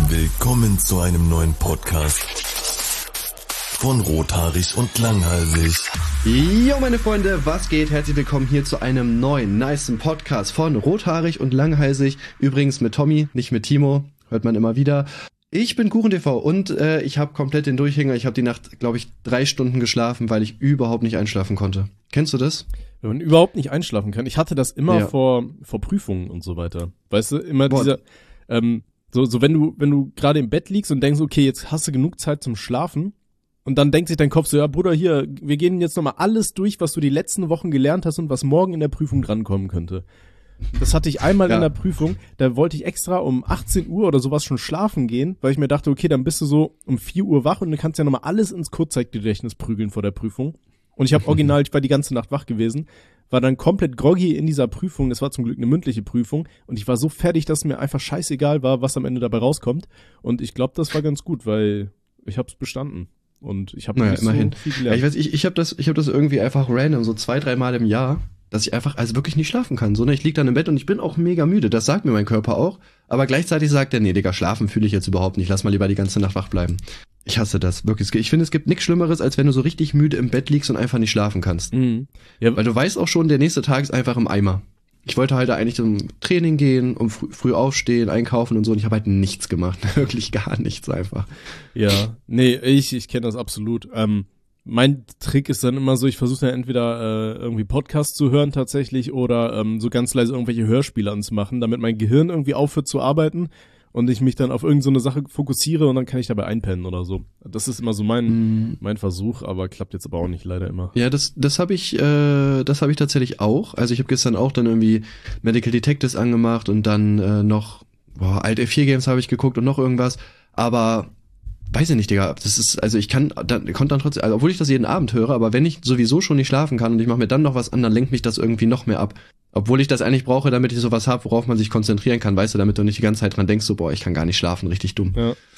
Willkommen zu einem neuen Podcast von Rothaarig und Langhalsig. Jo, meine Freunde, was geht? Herzlich willkommen hier zu einem neuen, nicen Podcast von Rothaarig und Langhalsig. Übrigens mit Tommy, nicht mit Timo, hört man immer wieder. Ich bin KuchenTV und ich habe komplett den Durchhänger. Ich habe die Nacht, glaube ich, 3 Stunden geschlafen, weil ich überhaupt nicht einschlafen konnte. Kennst du das? Wenn man überhaupt nicht einschlafen kann. Ich hatte das immer vor Prüfungen und so weiter. Weißt du, immer dieser, so wenn du gerade im Bett liegst und denkst, okay, jetzt hast du genug Zeit zum Schlafen. Und dann denkt sich dein Kopf so, ja Bruder, hier, wir gehen jetzt nochmal alles durch, was du die letzten Wochen gelernt hast und was morgen in der Prüfung drankommen könnte. Das hatte ich einmal in der Prüfung, da wollte ich extra um 18 Uhr oder sowas schon schlafen gehen, weil ich mir dachte, okay, dann bist du so um 4 Uhr wach und dann kannst du ja nochmal alles ins Kurzzeitgedächtnis prügeln vor der Prüfung. Und ich habe original, ich war die ganze Nacht wach gewesen, war dann komplett groggy in dieser Prüfung, das war zum Glück eine mündliche Prüfung und ich war so fertig, dass mir einfach scheißegal war, was am Ende dabei rauskommt. Und ich glaube, das war ganz gut, weil ich habe es bestanden. Und ich habe immerhin so viel gelernt. Ja, ich hab das irgendwie einfach random, so 2-3 Mal im Jahr, dass ich einfach also wirklich nicht schlafen kann. So, ne, ich lieg dann im Bett und ich bin auch mega müde, das sagt mir mein Körper auch. Aber gleichzeitig sagt er, nee, Digga, schlafen fühle ich jetzt überhaupt nicht, lass mal lieber die ganze Nacht wach bleiben. Ich hasse das, wirklich. Ich finde, es gibt nichts Schlimmeres, als wenn du so richtig müde im Bett liegst und einfach nicht schlafen kannst. Mhm. Ja. Weil du weißt auch schon, der nächste Tag ist einfach im Eimer. Ich wollte halt eigentlich zum Training gehen, um früh aufstehen, einkaufen und so. Und ich habe halt nichts gemacht. Wirklich gar nichts einfach. Ja, nee, ich kenne das absolut. Mein Trick ist dann immer so, ich versuche dann entweder irgendwie Podcasts zu hören tatsächlich oder so ganz leise irgendwelche Hörspiele anzumachen, damit mein Gehirn irgendwie aufhört zu arbeiten und ich mich dann auf irgend so eine Sache fokussiere und dann kann ich dabei einpennen oder so. Das ist immer so mein Versuch, aber klappt jetzt aber auch nicht leider immer. Ja, das habe ich tatsächlich auch. Also ich habe gestern auch dann irgendwie Medical Detectives angemacht und dann noch alte F4 Games habe ich geguckt und noch irgendwas, aber weiß ich nicht, Digga, das ist, also ich konnte dann trotzdem, also obwohl ich das jeden Abend höre, aber wenn ich sowieso schon nicht schlafen kann und ich mache mir dann noch was an, dann lenkt mich das irgendwie noch mehr ab. Obwohl ich das eigentlich brauche, damit ich sowas habe, worauf man sich konzentrieren kann, weißt du, damit du nicht die ganze Zeit dran denkst, so, boah, ich kann gar nicht schlafen, richtig dumm.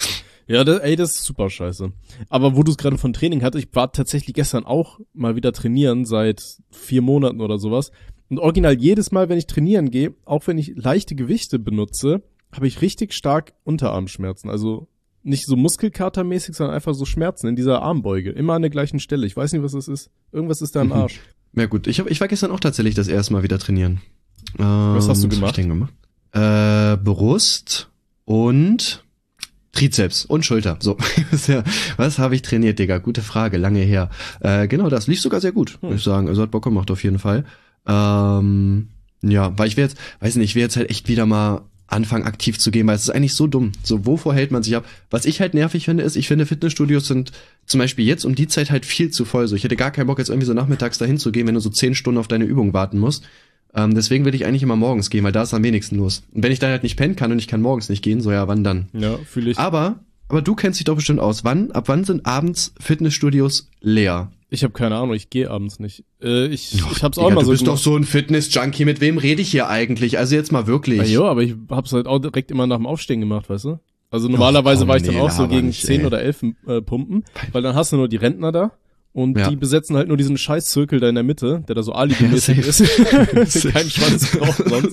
Ja, das ist super scheiße. Aber wo du es gerade von Training hattest, ich war tatsächlich gestern auch mal wieder trainieren, seit 4 Monaten oder sowas. Und original jedes Mal, wenn ich trainieren gehe, auch wenn ich leichte Gewichte benutze, habe ich richtig stark Unterarmschmerzen, also nicht so muskelkatermäßig, sondern einfach so Schmerzen in dieser Armbeuge. Immer an der gleichen Stelle. Ich weiß nicht, was das ist. Irgendwas ist da im Arsch. Ja gut, ich war gestern auch tatsächlich das erste Mal wieder trainieren. Was hast du gemacht? Was hab ich denn gemacht? Brust und Trizeps und Schulter. So, was habe ich trainiert, Digga? Gute Frage, lange her. Genau, das lief sogar sehr gut, muss ich sagen. Also hat Bock gemacht auf jeden Fall. Ja, weil ich will jetzt halt echt wieder mal anfangen aktiv zu gehen, weil es ist eigentlich so dumm. So, wovor hält man sich ab? Was ich halt nervig finde, ist, ich finde Fitnessstudios sind zum Beispiel jetzt um die Zeit halt viel zu voll. So, ich hätte gar keinen Bock jetzt irgendwie so nachmittags dahin zu gehen, wenn du so 10 Stunden auf deine Übung warten musst. Deswegen will ich eigentlich immer morgens gehen, weil da ist am wenigsten los. Und wenn ich dann halt nicht pennen kann und ich kann morgens nicht gehen, so ja, wann dann? Ja, fühle ich. Aber du kennst dich doch bestimmt aus. Ab wann sind abends Fitnessstudios leer? Ich habe keine Ahnung, ich gehe abends nicht. Ich hab's auch immer so. Du bist doch so ein Fitness-Junkie, mit wem rede ich hier eigentlich? Also jetzt mal wirklich. Ja, aber ich hab's halt auch direkt immer nach dem Aufstehen gemacht, weißt du? Also normalerweise war ich dann auch so gegen nicht, 10 oder 11 pumpen, weil dann hast du nur die Rentner da und die besetzen halt nur diesen Scheißzirkel da in der Mitte, der da so alibi-mäßig ist. Kein Schwanz braucht sonst.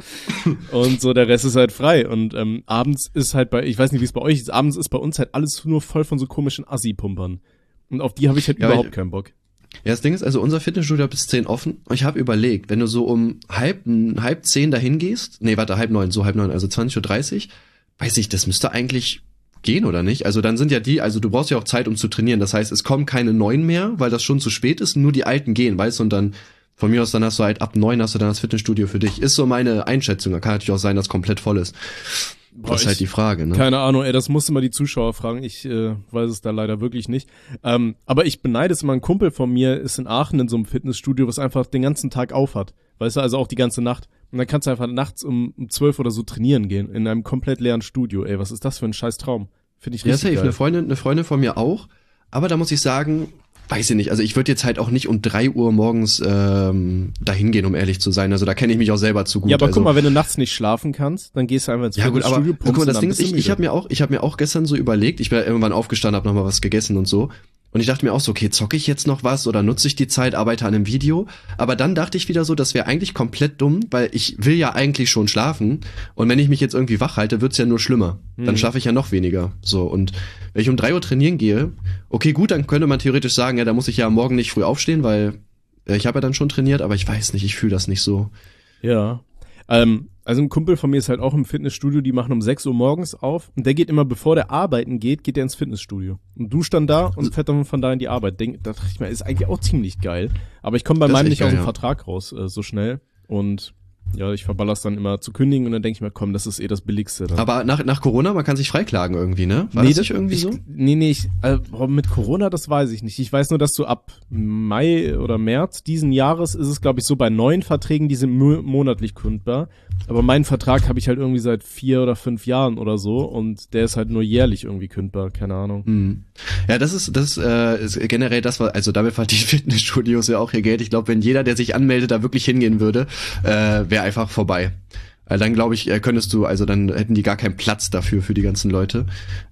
Und so, der Rest ist halt frei. Und abends ist halt ich weiß nicht, wie es bei euch ist, abends ist bei uns halt alles nur voll von so komischen Assi-Pumpern. Und auf die habe ich halt überhaupt keinen Bock. Ja, das Ding ist, also unser Fitnessstudio hat bis 10 offen. Und ich habe überlegt, wenn du so um halb 10 dahin gehst, halb 9, also 20:30 Uhr, weiß ich, das müsste eigentlich gehen, oder nicht? Also dann sind ja du brauchst ja auch Zeit, um zu trainieren. Das heißt, es kommen keine neuen mehr, weil das schon zu spät ist, nur die alten gehen, weißt du? Und dann, von mir aus, dann hast du halt ab 9 hast du dann das Fitnessstudio für dich. Ist so meine Einschätzung. Da kann natürlich auch sein, dass komplett voll ist. Das ist halt die Frage, ne? Keine Ahnung, das musste mal die Zuschauer fragen. Ich weiß es da leider wirklich nicht. Aber ich beneide es immer. Ein Kumpel von mir ist in Aachen in so einem Fitnessstudio, was einfach den ganzen Tag auf hat. Weißt du, also auch die ganze Nacht. Und dann kannst du einfach nachts um 12 oder so trainieren gehen. In einem komplett leeren Studio. Ey, was ist das für ein scheiß Traum? Finde ich richtig geil. Eine Freundin von mir auch. Aber da muss ich sagen, weiß ich nicht, also ich würde jetzt halt auch nicht um 3 Uhr morgens dahin gehen, um ehrlich zu sein. Also da kenne ich mich auch selber zu gut. Ja, aber guck mal, wenn du nachts nicht schlafen kannst, dann gehst du einfach ins Studio. Guck mal, das Ding ist, ich habe mir auch gestern so überlegt, ich bin irgendwann aufgestanden, habe nochmal was gegessen und so. Und ich dachte mir auch so, okay, zocke ich jetzt noch was oder nutze ich die Zeit, arbeite an einem Video? Aber dann dachte ich wieder so, das wäre eigentlich komplett dumm, weil ich will ja eigentlich schon schlafen. Und wenn ich mich jetzt irgendwie wach halte, wird's ja nur schlimmer. Dann schlafe ich ja noch weniger. So, und wenn ich um 3 Uhr trainieren gehe, okay, gut, dann könnte man theoretisch sagen, ja, da muss ich ja morgen nicht früh aufstehen, weil ich habe ja dann schon trainiert, aber ich weiß nicht, ich fühle das nicht so. Ja, also ein Kumpel von mir ist halt auch im Fitnessstudio, die machen um 6 Uhr morgens auf und der geht immer, bevor der arbeiten geht der ins Fitnessstudio und duscht dann da und fährt dann von da in die Arbeit. Da dachte ich mir, ist eigentlich auch ziemlich geil, aber ich komme bei meinem nicht aus dem Vertrag raus so schnell und ja, ich verballer's dann immer zu kündigen und dann denke ich mir, komm, das ist das Billigste. Dann. Aber nach Corona, man kann sich freiklagen irgendwie, ne? War das nicht irgendwie so? Mit Corona, das weiß ich nicht. Ich weiß nur, dass du ab Mai oder März diesen Jahres ist es, glaube ich, so bei neuen Verträgen, die sind monatlich kündbar. Aber meinen Vertrag habe ich halt irgendwie seit 4 oder 5 Jahren oder so und der ist halt nur jährlich irgendwie kündbar, keine Ahnung. Ja, das ist generell das, also damit verdienen Fitnessstudios ja auch ihr Geld. Ich glaube, wenn jeder, der sich anmeldet, da wirklich hingehen würde, wäre einfach vorbei. Dann glaube ich, dann hätten die gar keinen Platz dafür für die ganzen Leute.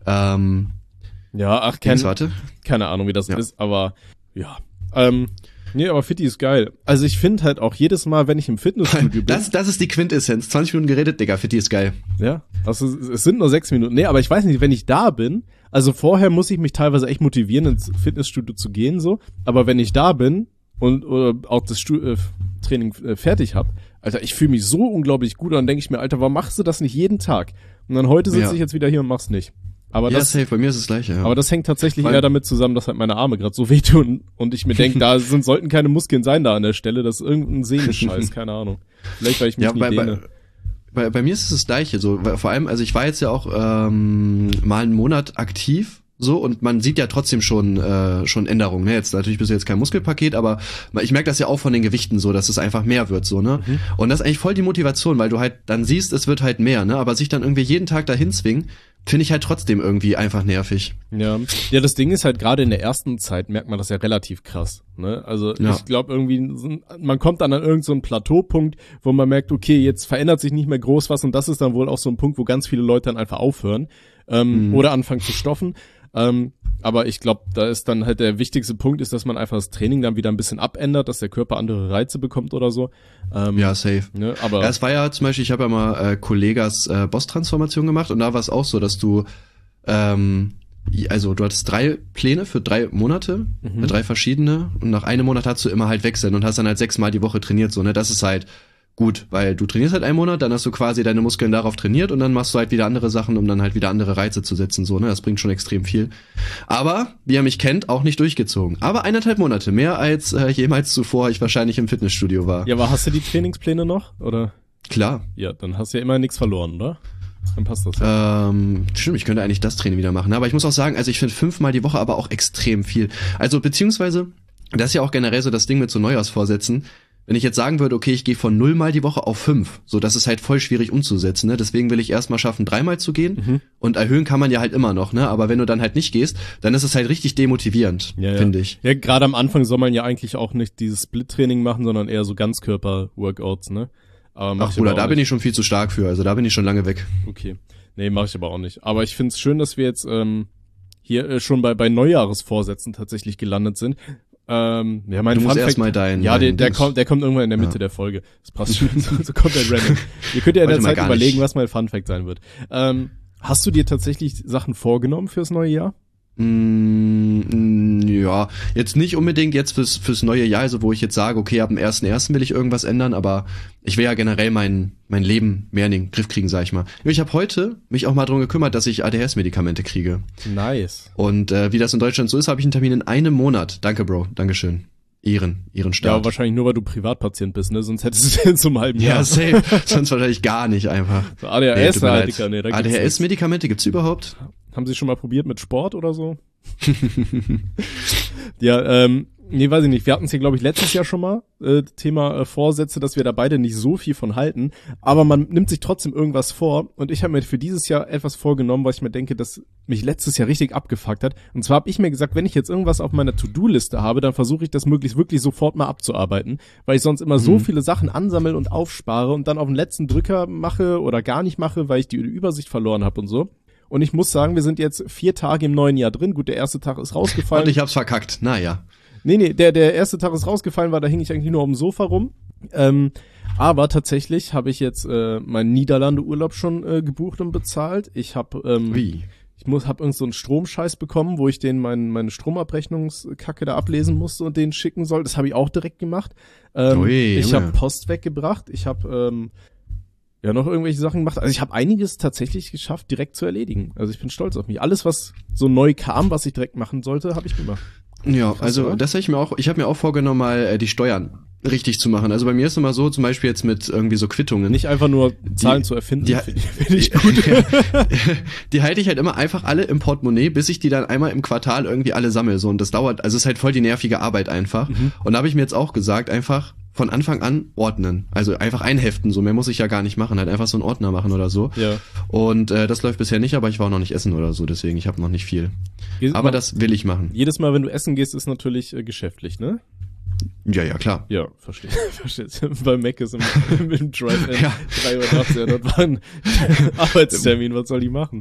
Keine Ahnung, wie das ist, aber ja. Nee, aber Fitti ist geil. Also ich finde halt auch jedes Mal, wenn ich im Fitnessstudio bin. Das ist die Quintessenz. 20 Minuten geredet, Digga, Fitti ist geil. Ja, also es sind nur 6 Minuten. Nee, aber ich weiß nicht, wenn ich da bin, also vorher muss ich mich teilweise echt motivieren, ins Fitnessstudio zu gehen, so. Aber wenn ich da bin und oder auch das Training fertig hab, Alter, ich fühle mich so unglaublich gut. Und dann denke ich mir, Alter, warum machst du das nicht jeden Tag? Und dann heute sitze ich jetzt wieder hier und mach's nicht. Aber ja, safe, bei mir ist es gleich, ja. Aber das hängt tatsächlich eher damit zusammen, dass halt meine Arme gerade so wehtun und ich mir denke, sollten keine Muskeln sein da an der Stelle, das ist irgendein Sehnenscheiß, keine Ahnung. Vielleicht, weil ich mich nie dehne. Bei mir ist es das Gleiche, so, vor allem, also ich war jetzt ja auch mal einen Monat aktiv, so, und man sieht ja trotzdem schon Änderungen, ne? Jetzt natürlich bist du jetzt kein Muskelpaket, aber ich merke das ja auch von den Gewichten so, dass es einfach mehr wird, so, ne? Und das ist eigentlich voll die Motivation, weil du halt dann siehst, es wird halt mehr, ne? Aber sich dann irgendwie jeden Tag dahin zwingen, finde ich halt trotzdem irgendwie einfach nervig. Ja, das Ding ist halt, gerade in der ersten Zeit merkt man das ja relativ krass, ne? Also ich glaube irgendwie, man kommt dann an irgendeinen so einen Plateaupunkt, wo man merkt, okay, jetzt verändert sich nicht mehr groß was und das ist dann wohl auch so ein Punkt, wo ganz viele Leute dann einfach aufhören oder anfangen zu stoffen. Aber ich glaube, da ist dann halt der wichtigste Punkt ist, dass man einfach das Training dann wieder ein bisschen abändert, dass der Körper andere Reize bekommt oder so. Ja, safe. Ne, aber es war ja zum Beispiel, ich habe ja mal Kollegas Boss-Transformation gemacht und da war es auch so, dass du du hattest 3 Pläne für 3 Monate, 3 verschiedene und nach einem Monat hast du immer halt wechseln und hast dann halt 6 Mal die Woche trainiert, so, ne, das ist halt gut, weil du trainierst halt einen Monat, dann hast du quasi deine Muskeln darauf trainiert und dann machst du halt wieder andere Sachen, um dann halt wieder andere Reize zu setzen, so, ne, das bringt schon extrem viel. Aber, wie ihr mich kennt, auch nicht durchgezogen. Aber 1,5 Monate, mehr als jemals zuvor ich wahrscheinlich im Fitnessstudio war. Ja, aber hast du die Trainingspläne noch, oder? Klar. Ja, dann hast du ja immer nichts verloren, oder? Dann passt das. Ja. Stimmt, ich könnte eigentlich das Training wieder machen, aber ich muss auch sagen, also ich finde 5-mal die Woche aber auch extrem viel. Also, beziehungsweise, das ist ja auch generell so das Ding mit so Neujahrsvorsätzen. Wenn ich jetzt sagen würde, okay, ich gehe von 0 Mal die Woche auf 5, so, das ist halt voll schwierig umzusetzen, ne? Deswegen will ich erstmal schaffen, 3 Mal zu gehen und erhöhen kann man ja halt immer noch, ne? Aber wenn du dann halt nicht gehst, dann ist es halt richtig demotivierend, finde ich. Ja, gerade am Anfang soll man ja eigentlich auch nicht dieses Split-Training machen, sondern eher so Ganzkörper-Workouts, ne? Ach Bruder, da bin ich schon viel zu stark für, also da bin ich schon lange weg. Okay. Nee, mache ich aber auch nicht. Aber ich find's schön, dass wir jetzt hier schon bei Neujahresvorsätzen tatsächlich gelandet sind. Ja, mein du musst erstmal deinen. Ja, der kommt irgendwann in der Mitte der Folge. Das passt schon. So kommt der random. Ihr könnt ja in der Zeit überlegen, was mein Funfact sein wird. Hast du dir tatsächlich Sachen vorgenommen fürs neue Jahr? Ja, jetzt nicht unbedingt jetzt fürs neue Jahr, also wo ich jetzt sage, okay, ab dem 1.1. will ich irgendwas ändern, aber ich will ja generell mein Leben mehr in den Griff kriegen, sag ich mal. Ich habe heute mich auch mal drum gekümmert, dass ich ADHS-Medikamente kriege. Nice. Und wie das in Deutschland so ist, habe ich einen Termin in einem Monat. Danke, Bro. Dankeschön. Ehrenstart. Ja, wahrscheinlich nur, weil du Privatpatient bist, ne? Sonst hättest du es in so einem halben Jahr. Ja, safe. Sonst wahrscheinlich gar nicht einfach. So ADHS, ADHS-Medikamente gibt's überhaupt? Haben Sie schon mal probiert mit Sport oder so? Ja, nee, weiß ich nicht. Wir hatten es hier, glaube ich, letztes Jahr schon mal, Thema Vorsätze, dass wir da beide nicht so viel von halten. Aber man nimmt sich trotzdem irgendwas vor. Und ich habe mir für dieses Jahr etwas vorgenommen, was ich mir denke, dass mich letztes Jahr richtig abgefuckt hat. Und zwar habe ich mir gesagt, wenn ich jetzt irgendwas auf meiner To-Do-Liste habe, dann versuche ich das möglichst wirklich sofort mal abzuarbeiten. Weil ich sonst immer so viele Sachen ansammle und aufspare und dann auf den letzten Drücker mache oder gar nicht mache, weil ich die Übersicht verloren habe und so. Und ich muss sagen, wir sind jetzt 4 Tage im neuen Jahr drin. Gut, der erste Tag ist rausgefallen. Und ich hab's verkackt, naja. Nee, der erste Tag ist rausgefallen, da hing ich eigentlich nur auf dem Sofa rum. Aber tatsächlich habe ich jetzt meinen Niederlande-Urlaub schon gebucht und bezahlt. Ich habe hab irgend so einen Stromscheiß bekommen, wo ich meine Stromabrechnungskacke da ablesen musste und den schicken soll. Das habe ich auch direkt gemacht. Ich habe Post weggebracht. Ich habe noch irgendwelche Sachen gemacht. Also ich habe einiges tatsächlich geschafft, direkt zu erledigen. Also ich bin stolz auf mich. Alles, was so neu kam, was ich direkt machen sollte, habe ich gemacht. Ja, also das habe ich habe mir auch vorgenommen, mal die Steuern richtig zu machen. Also bei mir ist immer so, zum Beispiel jetzt mit irgendwie so Quittungen. Nicht einfach nur Zahlen zu erfinden, finde ich gut. Die halte ich halt immer einfach alle im Portemonnaie, bis ich die dann einmal im Quartal irgendwie alle sammle. So, und das dauert, also es ist halt voll die nervige Arbeit einfach. Und da habe ich mir jetzt auch gesagt, einfach von Anfang an ordnen. Also einfach einheften, so mehr muss ich ja gar nicht machen, halt einfach so einen Ordner machen oder so. Ja. Und das läuft bisher nicht, aber ich war auch noch nicht essen oder so, deswegen ich habe noch nicht viel. Aber das will ich machen. Jedes Mal, wenn du essen gehst, ist natürlich geschäftlich, ne? Ja, klar. Ja, verstehe. Bei Mac ist im Drive-In 3 Uhr nachts, ja, das war ein Arbeitstermin, was soll die machen?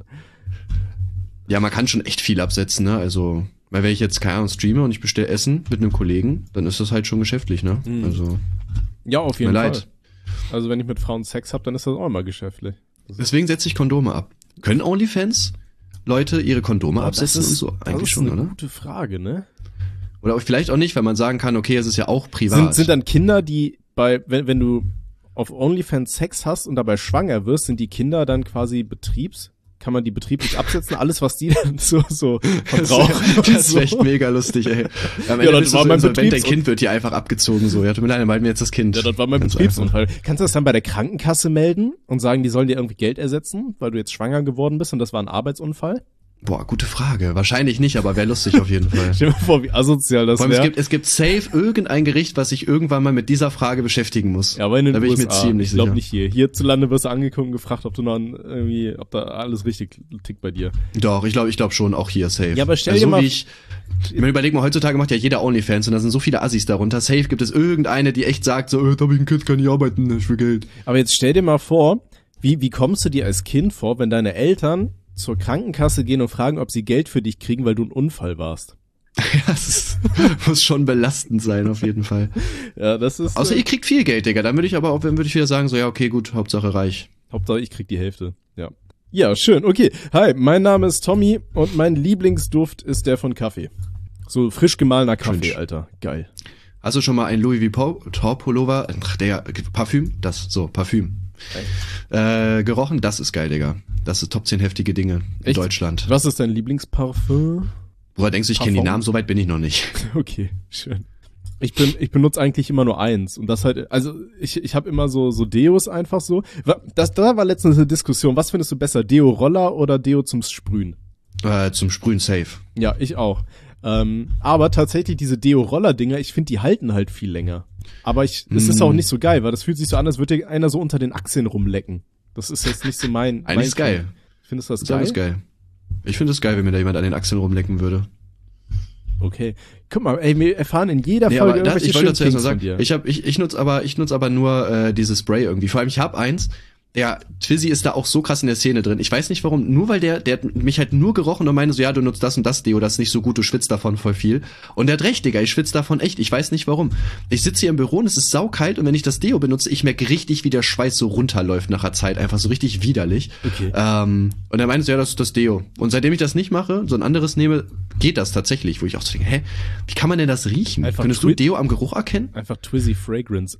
Ja, man kann schon echt viel absetzen, ne? Also, weil wenn ich jetzt, keine Ahnung, streame und ich bestelle Essen mit einem Kollegen, dann ist das halt schon geschäftlich, ne? Also. Ja, auf jeden Fall. Also, wenn ich mit Frauen Sex habe, dann ist das auch immer geschäftlich. Deswegen setze ich Kondome ab. Können OnlyFans Leute ihre Kondome absetzen und so? Eigentlich schon, oder? Das ist eine gute Frage, ne? Oder vielleicht auch nicht, weil man sagen kann, okay, es ist ja auch privat. Sind dann Kinder, die wenn du auf OnlyFans Sex hast und dabei schwanger wirst, sind die Kinder dann quasi kann man die betrieblich absetzen? Alles, was die dann so verbrauchen. Das ist echt mega lustig, ey. Am Ende das war mein dein Kind wird hier einfach abgezogen, so. Ja, tut mir leid, dann halten wir jetzt das Kind. Ja, das war mein Betriebsunfall. Kannst du das dann bei der Krankenkasse melden und sagen, die sollen dir irgendwie Geld ersetzen, weil du jetzt schwanger geworden bist und das war ein Arbeitsunfall? Boah, gute Frage. Wahrscheinlich nicht, aber wäre lustig auf jeden Fall. Stell dir mal vor, wie asozial das wäre. Es gibt safe irgendein Gericht, was sich irgendwann mal mit dieser Frage beschäftigen muss. Ja, aber in den da bin USA. Ich mir ziemlich sicher. Ich glaube nicht hier. Hierzulande wirst du angeguckt und gefragt, ob da alles richtig tickt bei dir. Doch, ich glaube schon, auch hier safe. Ja, aber stell dir mal... Überleg mal, heutzutage macht ja jeder OnlyFans und da sind so viele Assis darunter. Safe gibt es irgendeine, die echt sagt so, da hab ich ein Kind, kann ich arbeiten, ich will Geld. Aber jetzt stell dir mal vor, wie kommst du dir als Kind vor, wenn deine Eltern zur Krankenkasse gehen und fragen, ob sie Geld für dich kriegen, weil du ein Unfall warst? Ja, das muss schon belastend sein, auf jeden Fall. Ja, das ist... Außer ihr kriegt viel Geld, Digga. Dann würde ich wieder sagen, so, ja, okay, gut, Hauptsache reich. Hauptsache ich krieg die Hälfte, ja. Ja, schön, okay. Hi, mein Name ist Tommy und mein Lieblingsduft ist der von Kaffee. So frisch gemahlener Kaffee, Cringe. Alter. Geil. Hast du schon mal ein Louis Vuitton Pullover, Parfüm, gerochen? Das ist geil, Digga. Das ist Top 10 heftige Dinge in Deutschland. Was ist dein Lieblingsparfüm? Woher denkst du, ich kenne die Namen? So weit bin ich noch nicht. Okay, schön. Ich benutze eigentlich immer nur eins. Und das halt, also ich habe immer so Deos einfach so. Da war letztens eine Diskussion. Was findest du besser? Deo-Roller oder Deo zum Sprühen? Zum Sprühen safe. Ja, ich auch. Aber tatsächlich diese Deo-Roller-Dinger, ich finde, die halten halt viel länger. Aber es ist auch nicht so geil, weil das fühlt sich so an, als würde dir einer so unter den Achseln rumlecken. Das ist jetzt nicht so mein... Eigentlich ist geil. Findest du das geil? Das ist geil. Ich finde es geil, wenn mir da jemand an den Achseln rumlecken würde. Okay. Guck mal, ey, wir erfahren in jeder Folge irgendwelche schönen Things von dir. Ich nutze aber nur dieses Spray irgendwie. Vor allem, ich habe eins. Ja, Twizzy ist da auch so krass in der Szene drin. Ich weiß nicht warum, nur weil der hat mich halt nur gerochen und meinte so, ja, du nutzt das und das Deo, das ist nicht so gut, du schwitzt davon voll viel. Und der hat recht, Digga, ich schwitze davon echt, ich weiß nicht warum. Ich sitze hier im Büro und es ist saukalt und wenn ich das Deo benutze, ich merke richtig, wie der Schweiß so runterläuft nach der Zeit, einfach so richtig widerlich. Okay. Und er meinte so, ja, das ist das Deo. Und seitdem ich das nicht mache, so ein anderes nehme, geht das tatsächlich, wo ich auch so denke, wie kann man denn das riechen? Könntest du Deo am Geruch erkennen? Einfach Twizzy Fragrance.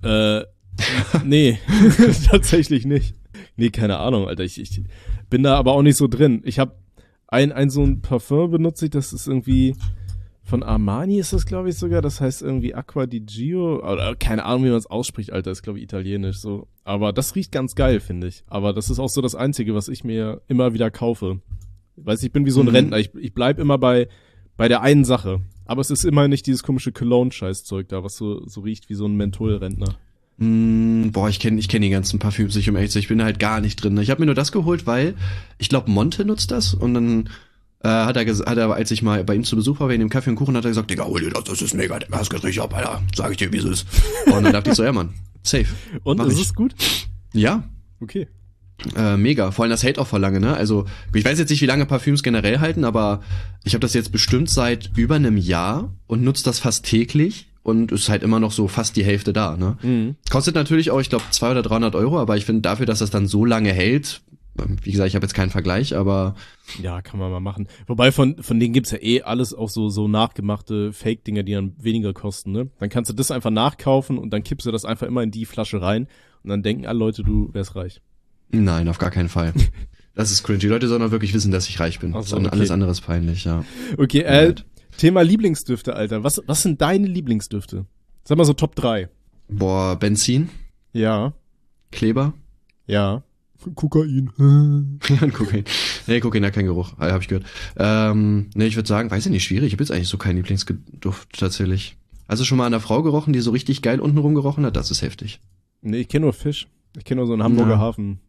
Nee, tatsächlich nicht. Nee, keine Ahnung, Alter. Ich bin da aber auch nicht so drin. Ich habe so ein Parfum benutze ich, das ist irgendwie von Armani ist das, glaube ich, sogar. Das heißt irgendwie Acqua di Gio. Oder keine Ahnung, wie man es ausspricht, Alter. Ist, glaube ich, italienisch so. Aber das riecht ganz geil, finde ich. Aber das ist auch so das Einzige, was ich mir immer wieder kaufe. Weißt du, ich bin wie so ein Rentner. Ich bleib immer bei der einen Sache. Aber es ist immer nicht dieses komische Cologne-Scheißzeug da, was so riecht wie so ein Mentholrentner. Boah, ich kenn die ganzen Parfüms nicht, um ehrlich zu sein. Ich bin da halt gar nicht drin. Ich habe mir nur das geholt, weil ich glaube, Monte nutzt das und dann hat er, als ich mal bei ihm zu Besuch war, wegen dem Kaffee und Kuchen, hat er gesagt, Digga, hol dir das ist mega, das geht richtig ab, Alter. Sag ich dir, wie es ist. Und dann dachte ich so, ja, Mann, safe. Und ist es gut? Ja. Okay. Mega, vor allem das hält auch voll lange, ne? Also ich weiß jetzt nicht, wie lange Parfüms generell halten, aber ich habe das jetzt bestimmt seit über einem Jahr und nutze das fast täglich und ist halt immer noch so fast die Hälfte da, ne? Mhm. Kostet natürlich auch, ich glaube, 200 oder 300 Euro, aber ich finde dafür, dass das dann so lange hält, wie gesagt, ich habe jetzt keinen Vergleich, aber... Ja, kann man mal machen. Wobei von denen gibt's ja alles auch so nachgemachte Fake-Dinger, die dann weniger kosten, ne? Dann kannst du das einfach nachkaufen und dann kippst du das einfach immer in die Flasche rein und dann denken alle Leute, du wärst reich. Nein, auf gar keinen Fall. Das ist cringe. Die Leute sollen auch wirklich wissen, dass ich reich bin. So, okay. Alles andere ist peinlich, ja. Okay, Thema Lieblingsdüfte, Alter. Was sind deine Lieblingsdüfte? Sag mal so Top 3. Boah, Benzin. Ja. Kleber. Ja. Kokain. Kokain. Nee, Kokain hat keinen Geruch. Hab ich gehört. Nee, ich würde sagen, weiß ich nicht, schwierig. Ich habe jetzt eigentlich so keinen Lieblingsduft tatsächlich. Hast du schon mal an einer Frau gerochen, die so richtig geil untenrum gerochen hat? Das ist heftig. Nee, ich kenne nur Fisch. Ich kenne nur so einen Hamburger Hafen.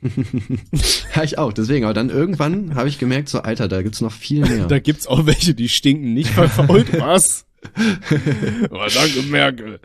Ja, ich auch, deswegen. Aber dann irgendwann habe ich gemerkt, so Alter, da gibt's noch viel mehr. Da gibt's auch welche, die stinken nicht verfault. Was? Oh, danke, Merkel.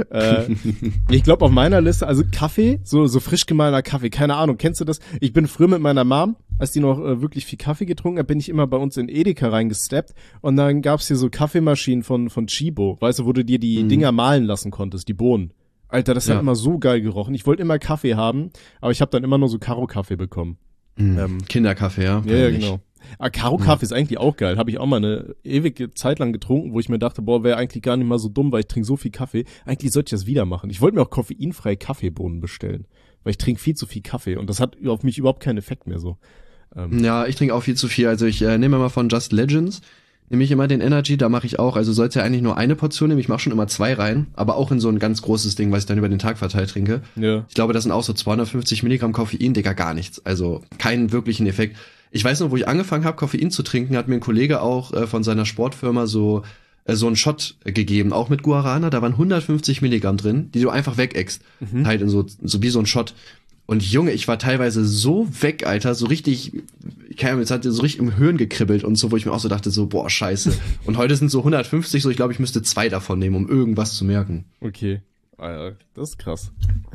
Ich glaube auf meiner Liste, also Kaffee, so frisch gemahlener Kaffee, keine Ahnung, kennst du das? Ich bin früher mit meiner Mom, als die noch wirklich viel Kaffee getrunken hat, bin ich immer bei uns in Edeka reingesteppt und dann gab's hier so Kaffeemaschinen von Chibo, weißt du, wo du dir die Dinger mahlen lassen konntest, die Bohnen. Alter, das hat immer so geil gerochen. Ich wollte immer Kaffee haben, aber ich habe dann immer nur so Karo-Kaffee bekommen. Kinderkaffee, ja. Ja, genau. Aber Karo-Kaffee ist eigentlich auch geil. Habe ich auch mal eine ewige Zeit lang getrunken, wo ich mir dachte, boah, wäre eigentlich gar nicht mal so dumm, weil ich trinke so viel Kaffee. Eigentlich sollte ich das wieder machen. Ich wollte mir auch koffeinfreie Kaffeebohnen bestellen, weil ich trinke viel zu viel Kaffee und das hat auf mich überhaupt keinen Effekt mehr so. Ja, ich trinke auch viel zu viel. Also ich nehme mal von Just Legends, nehme ich immer den Energy, da mache ich auch, also soll's ja eigentlich nur eine Portion nehmen, ich mache schon immer 2 rein, aber auch in so ein ganz großes Ding, was ich dann über den Tag verteilt trinke. Ja. Ich glaube, das sind auch so 250 Milligramm Koffein, Digga, gar nichts. Also keinen wirklichen Effekt. Ich weiß noch, wo ich angefangen habe, Koffein zu trinken, hat mir ein Kollege auch von seiner Sportfirma so einen Shot gegeben, auch mit Guarana, da waren 150 Milligramm drin, die du einfach wegäckst, halt in so wie so ein Shot. Und Junge, ich war teilweise so weg, Alter, so richtig, keine Ahnung, jetzt hat so richtig im Hirn gekribbelt und so, wo ich mir auch so dachte, so, boah, scheiße. Und heute sind so 150, so ich glaube, ich müsste 2 davon nehmen, um irgendwas zu merken. Okay, das ist krass.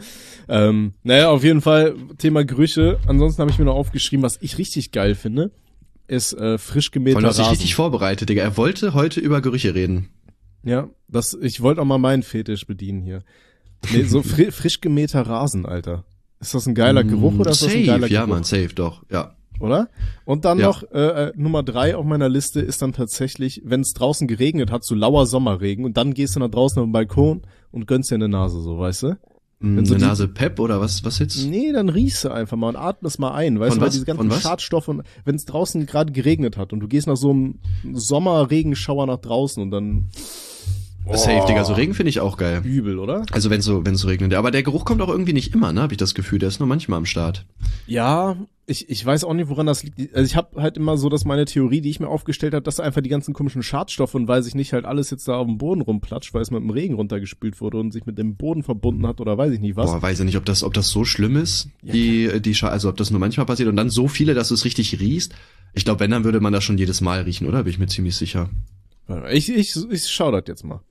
Naja, auf jeden Fall Thema Gerüche. Ansonsten habe ich mir noch aufgeschrieben, was ich richtig geil finde, ist frisch gemähter Rasen. Voll, hast dich richtig vorbereitet, Digga. Er wollte heute über Gerüche reden. Ja, ich wollte auch mal meinen Fetisch bedienen hier. Nee, so frisch gemähter Rasen, Alter. Ist das ein geiler Geruch oder ist das ein geiler Geruch? Ja, man, safe, doch, ja. Oder? Und dann noch Nummer 3 auf meiner Liste ist dann tatsächlich, wenn es draußen geregnet hat, so lauer Sommerregen und dann gehst du nach draußen auf den Balkon und gönnst dir eine Nase, so, weißt du? Eine so Nase Pep oder was jetzt? Nee, dann riechst du einfach mal und atmest mal ein, weißt du, weil diese ganzen Schadstoffe und wenn es draußen gerade geregnet hat und du gehst nach so einem Sommerregenschauer nach draußen und dann safe, Digga, so Regen finde ich auch geil. Übel, oder? Also wenn es so regnet. Aber der Geruch kommt auch irgendwie nicht immer, ne? Habe ich das Gefühl, der ist nur manchmal am Start. Ja, ich weiß auch nicht, woran das liegt. Also ich habe halt immer so, dass meine Theorie, die ich mir aufgestellt habe, dass einfach die ganzen komischen Schadstoffe und weil sich nicht halt alles jetzt da auf dem Boden rumplatscht, weil es mit dem Regen runtergespült wurde und sich mit dem Boden verbunden hat oder weiß ich nicht was. Boah, weiß ich nicht, ob das so schlimm ist, also ob das nur manchmal passiert und dann so viele, dass du es richtig riechst. Ich glaube, wenn, dann würde man das schon jedes Mal riechen, oder? Bin ich mir ziemlich sicher. Ich schau das jetzt mal.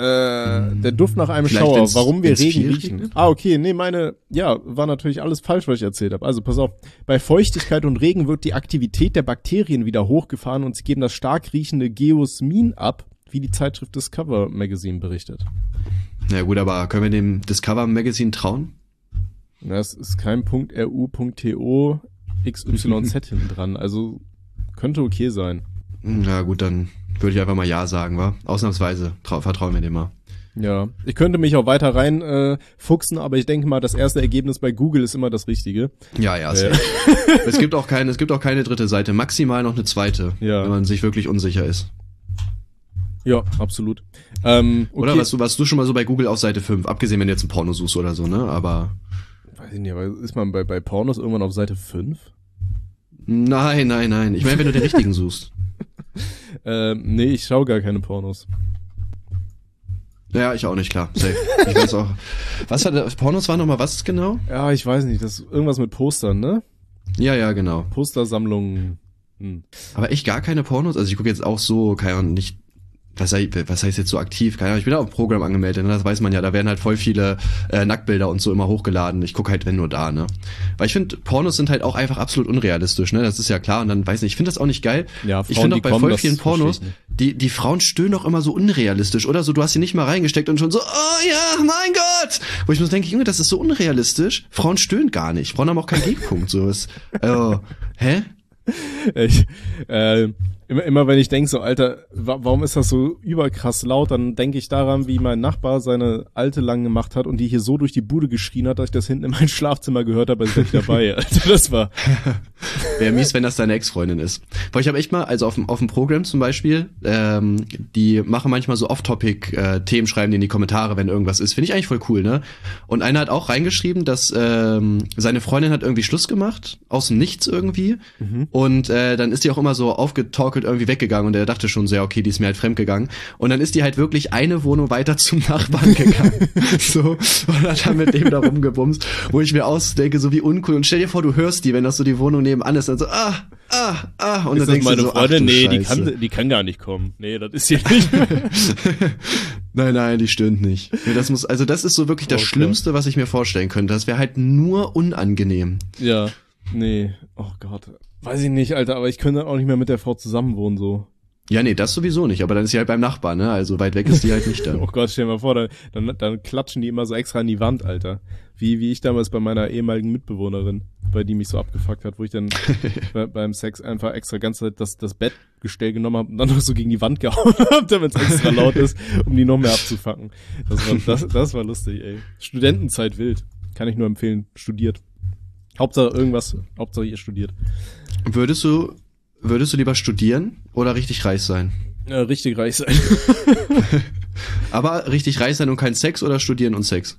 Der Duft nach einem Schauer, warum wir Regen riechen. Okay, nee, war natürlich alles falsch, was ich erzählt habe. Also pass auf, bei Feuchtigkeit und Regen wird die Aktivität der Bakterien wieder hochgefahren und sie geben das stark riechende Geosmin ab, wie die Zeitschrift Discover Magazine berichtet. Na gut, aber können wir dem Discover Magazine trauen? Das ist kein .ru.to XYZ hinten dran, also könnte okay sein. Na gut, dann würde ich einfach mal ja sagen, wa? Ausnahmsweise vertrauen wir dem mal. Ja, ich könnte mich auch weiter rein fuchsen, aber ich denke mal, das erste Ergebnis bei Google ist immer das Richtige. Ja. Es gibt auch keine dritte Seite, maximal noch eine zweite, wenn man sich wirklich unsicher ist. Ja, absolut. Okay. Oder warst du schon mal so bei Google auf Seite 5, abgesehen wenn du jetzt ein Porno suchst oder so, ne? Aber weiß ich nicht, aber ist man bei Pornos irgendwann auf Seite 5? Nein. Ich meine, wenn du den richtigen suchst. Nee, ich schaue gar keine Pornos. Ja, ich auch nicht, klar. Safe. Ich weiß auch. Pornos war nochmal was genau? Ja, ich weiß nicht, das ist irgendwas mit Postern, ne? Ja, genau. Postersammlungen. Aber echt gar keine Pornos? Also ich gucke jetzt auch so, keine Ahnung, nicht was heißt jetzt so aktiv? Keine Ahnung, ich bin da auf dem Programm angemeldet, ne? Das weiß man ja, da werden halt voll viele Nacktbilder und so immer hochgeladen. Ich gucke halt, wenn nur da, ne? Weil ich finde, Pornos sind halt auch einfach absolut unrealistisch, ne? Das ist ja klar und dann weiß nicht, ich finde das auch nicht geil. Ja, Frauen, ich finde auch bei voll vielen Pornos, die Frauen stöhnen auch immer so unrealistisch, oder? So, du hast sie nicht mal reingesteckt und schon so, oh ja, mein Gott! Wo ich mir denke, Junge, das ist so unrealistisch. Frauen stöhnen gar nicht. Frauen haben auch keinen G-Punkt, so ist. Hä? Immer wenn ich denke so, Alter, warum ist das so überkrass laut, dann denke ich daran, wie mein Nachbar seine Alte lang gemacht hat und die hier so durch die Bude geschrien hat, dass ich das hinten in mein Schlafzimmer gehört habe, als wäre ich dabei. Alter, das war... Wäre mies, wenn das deine Ex-Freundin ist. Weil ich habe echt mal, also auf dem Programm zum Beispiel, die machen manchmal so Off-Topic-Themen, schreiben die in die Kommentare, wenn irgendwas ist. Finde ich eigentlich voll cool, ne? Und einer hat auch reingeschrieben, dass seine Freundin hat irgendwie Schluss gemacht, aus dem Nichts irgendwie. Und dann ist die auch immer so aufgetorkelt irgendwie weggegangen und er dachte schon sehr, okay, die ist mir halt fremdgegangen. Und dann ist die halt wirklich eine Wohnung weiter zum Nachbarn gegangen. So, und hat dann mit dem da rumgebumst, wo ich mir ausdenke, so wie uncool. Und stell dir vor, du hörst die, wenn das so die Wohnung nebenan ist, dann so, und ist dann denkst meine du so, Freundin? Nee, Scheiße. die kann gar nicht kommen. Nee, das ist hier nicht. Nein, die stöhnt nicht. Nee, das ist so wirklich das Schlimmste, was ich mir vorstellen könnte. Das wäre halt nur unangenehm. Ja, nee, oh Gott. Weiß ich nicht, Alter, aber ich könnte auch nicht mehr mit der Frau zusammenwohnen, so. Ja, nee, das sowieso nicht, aber dann ist sie halt beim Nachbarn, ne? Also weit weg ist die halt nicht da. Oh Gott, stell dir mal vor, dann klatschen die immer so extra an die Wand, Alter. Wie ich damals bei meiner ehemaligen Mitbewohnerin, bei die mich so abgefuckt hat, wo ich dann beim Sex einfach extra ganze Zeit das Bettgestell genommen habe und dann noch so gegen die Wand gehauen habe, damit es extra laut ist, um die noch mehr abzufacken. Das war lustig, ey. Studentenzeit wild. Kann ich nur empfehlen. Studiert. Hauptsache ihr studiert. Würdest du lieber studieren oder richtig reich sein? Ja, richtig reich sein. Aber richtig reich sein und kein Sex oder studieren und Sex?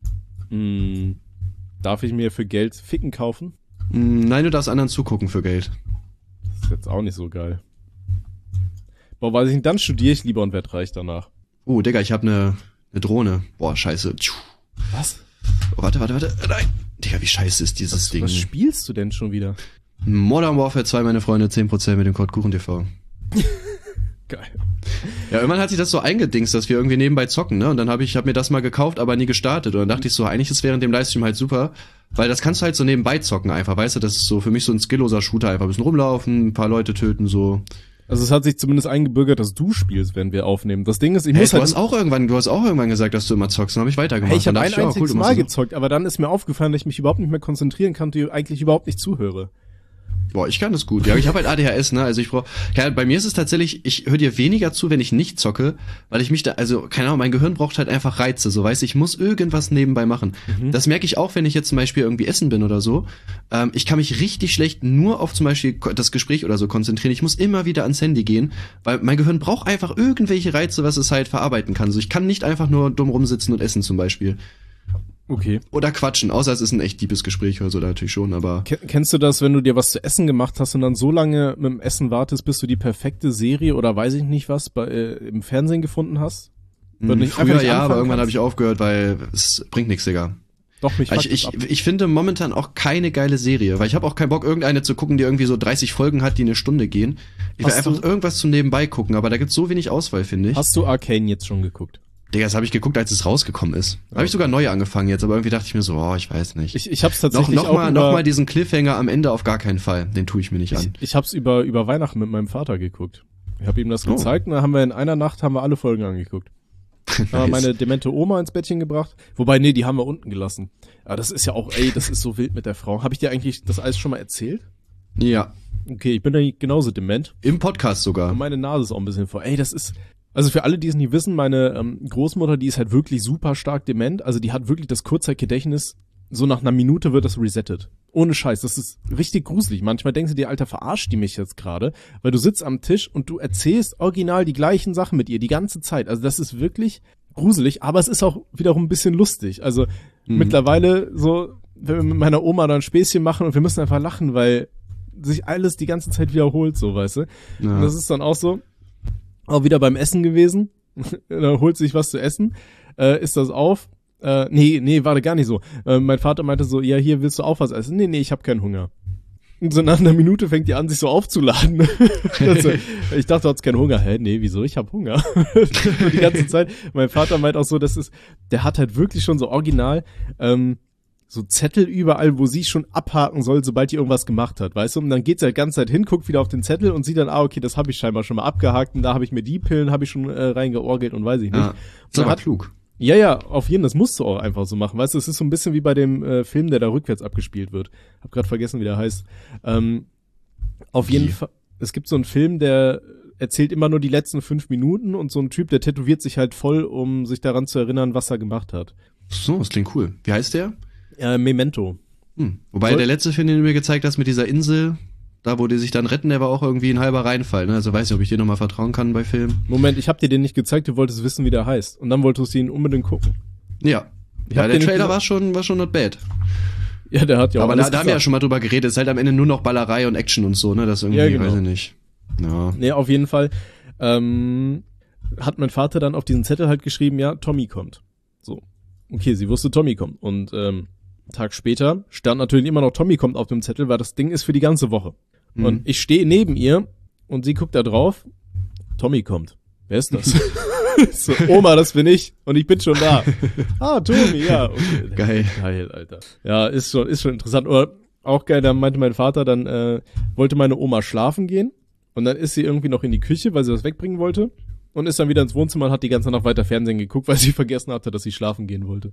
Darf ich mir für Geld Ficken kaufen? Nein, du darfst anderen zugucken für Geld. Das ist jetzt auch nicht so geil. Boah, weiß ich nicht, dann studiere ich lieber und werd reich danach. Oh, Digga, ich habe eine Drohne. Boah, scheiße. Was? Oh, warte. Nein. Digga, wie scheiße ist dieses Ding? Was spielst du denn schon wieder? Modern Warfare 2, meine Freunde, 10% mit dem Code KuchenTV. Geil. Ja, irgendwann hat sich das so eingedingst, dass wir irgendwie nebenbei zocken, ne? Und dann hab mir das mal gekauft, aber nie gestartet. Und dann dachte ich so, eigentlich ist während dem Livestream halt super, weil das kannst du halt so nebenbei zocken einfach, weißt du? Das ist so für mich so ein skillloser Shooter, einfach ein bisschen rumlaufen, ein paar Leute töten, so. Also es hat sich zumindest eingebürgert, dass du spielst, wenn wir aufnehmen. Das Ding ist, du hast auch irgendwann gesagt, dass du immer zockst, dann habe ich weitergemacht. Hey, ich habe ein einziges Mal gezockt, aber dann ist mir aufgefallen, dass ich mich überhaupt nicht mehr konzentrieren kann, und eigentlich überhaupt nicht zuhöre. Boah, ich kann das gut. Ja, ich habe halt ADHS, ne? Also bei mir ist es tatsächlich, ich höre dir weniger zu, wenn ich nicht zocke, weil ich mich keine Ahnung, mein Gehirn braucht halt einfach Reize, so, weißt du, ich muss irgendwas nebenbei machen. Das merke ich auch, wenn ich jetzt zum Beispiel irgendwie essen bin oder so. Ich kann mich richtig schlecht nur auf zum Beispiel das Gespräch oder so konzentrieren. Ich muss immer wieder ans Handy gehen, weil mein Gehirn braucht einfach irgendwelche Reize, was es halt verarbeiten kann. So, ich kann nicht einfach nur dumm rumsitzen und essen zum Beispiel. Okay. Oder quatschen, außer es ist ein echt deepes Gespräch oder so, da natürlich schon, aber... Kennst du das, wenn du dir was zu essen gemacht hast und dann so lange mit dem Essen wartest, bis du die perfekte Serie oder weiß ich nicht was im Fernsehen gefunden hast? Früher ja, aber irgendwann habe ich aufgehört, weil es bringt nichts, Digga. Doch, mich ich finde momentan auch keine geile Serie, weil ich habe auch keinen Bock, irgendeine zu gucken, die irgendwie so 30 Folgen hat, die eine Stunde gehen. Ich will einfach irgendwas zum Nebenbei gucken, aber da gibt's so wenig Auswahl, finde ich. Hast du Arcane jetzt schon geguckt? Digga, das habe ich geguckt, als es rausgekommen ist. Da habe ich sogar neu angefangen jetzt, aber irgendwie dachte ich mir so, ich weiß nicht. Ich hab's tatsächlich noch mal diesen Cliffhanger am Ende auf gar keinen Fall. Den tue ich mir nicht an. Ich hab's über Weihnachten mit meinem Vater geguckt. Ich habe ihm das gezeigt und dann haben wir in einer Nacht alle Folgen angeguckt. Nice. Haben wir meine demente Oma ins Bettchen gebracht. Wobei, nee, die haben wir unten gelassen. Aber das ist ja auch, das ist so wild mit der Frau. Habe ich dir eigentlich das alles schon mal erzählt? Ja. Okay, ich bin da genauso dement. Im Podcast sogar. Und meine Nase ist auch ein bisschen voll. Das ist... Also für alle, die es nicht wissen, meine Großmutter, die ist halt wirklich super stark dement. Also die hat wirklich das Kurzzeitgedächtnis. So nach einer Minute wird das resettet. Ohne Scheiß. Das ist richtig gruselig. Manchmal denkst du dir, Alter, verarscht die mich jetzt gerade? Weil du sitzt am Tisch und du erzählst original die gleichen Sachen mit ihr die ganze Zeit. Also das ist wirklich gruselig, aber es ist auch wiederum ein bisschen lustig. Also mittlerweile so, wenn wir mit meiner Oma dann ein Späßchen machen und wir müssen einfach lachen, weil sich alles die ganze Zeit wiederholt, so, weißt du? Ja. Und das ist dann auch so, auch wieder beim Essen gewesen, da holt sich was zu essen, isst das auf, nee, war gar nicht so. Mein Vater meinte so, ja, hier willst du auch was essen? Nee, ich habe keinen Hunger. Und so nach einer Minute fängt die an, sich so aufzuladen. Also, ich dachte, du hast keinen Hunger. Hä, nee, wieso? Ich hab Hunger. Die ganze Zeit. Mein Vater meint auch so, der hat halt wirklich schon so original, so Zettel überall, wo sie schon abhaken soll, sobald die irgendwas gemacht hat, weißt du? Und dann geht sie halt die ganze Zeit hin, guckt wieder auf den Zettel und sieht dann, okay, das habe ich scheinbar schon mal abgehakt und da habe ich mir die Pillen, habe ich schon reingeorgelt und weiß ich nicht. Ja, ist aber klug. Ja, auf jeden Fall, das musst du auch einfach so machen, weißt du, es ist so ein bisschen wie bei dem Film, der da rückwärts abgespielt wird. Hab gerade vergessen, wie der heißt. Auf jeden Fall, es gibt so einen Film, der erzählt immer nur die letzten 5 Minuten und so ein Typ, der tätowiert sich halt voll, um sich daran zu erinnern, was er gemacht hat. So, das klingt cool. Wie heißt der? Memento. Wobei der letzte Film, den du mir gezeigt hast mit dieser Insel, da wo die sich dann retten, der war auch irgendwie ein halber Reinfall, ne? Also weiß nicht, ob ich dir nochmal vertrauen kann bei Filmen. Moment, ich hab dir den nicht gezeigt, du wolltest wissen, wie der heißt. Und dann wolltest du ihn unbedingt gucken. Ja. Ja, der Trailer war schon not bad. Ja, der hat ja auch aber da haben wir ja schon mal drüber geredet, es ist halt am Ende nur noch Ballerei und Action und so, ne? Das irgendwie, genau. Weiß ich nicht. Ja. Nee, auf jeden Fall hat mein Vater dann auf diesen Zettel halt geschrieben, ja, Tommy kommt. So. Okay, sie wusste, Tommy kommt. Und Tag später stand natürlich immer noch Tommy kommt auf dem Zettel, weil das Ding ist für die ganze Woche. Und ich stehe neben ihr und sie guckt da drauf. Tommy kommt. Wer ist das? So, Oma, das bin ich. Und ich bin schon da. Ah, Tommy, ja. Okay. Geil, Alter. Ja, ist schon interessant. Oder auch geil, da meinte mein Vater, dann wollte meine Oma schlafen gehen. Und dann ist sie irgendwie noch in die Küche, weil sie was wegbringen wollte. Und ist dann wieder ins Wohnzimmer und hat die ganze Nacht weiter Fernsehen geguckt, weil sie vergessen hatte, dass sie schlafen gehen wollte.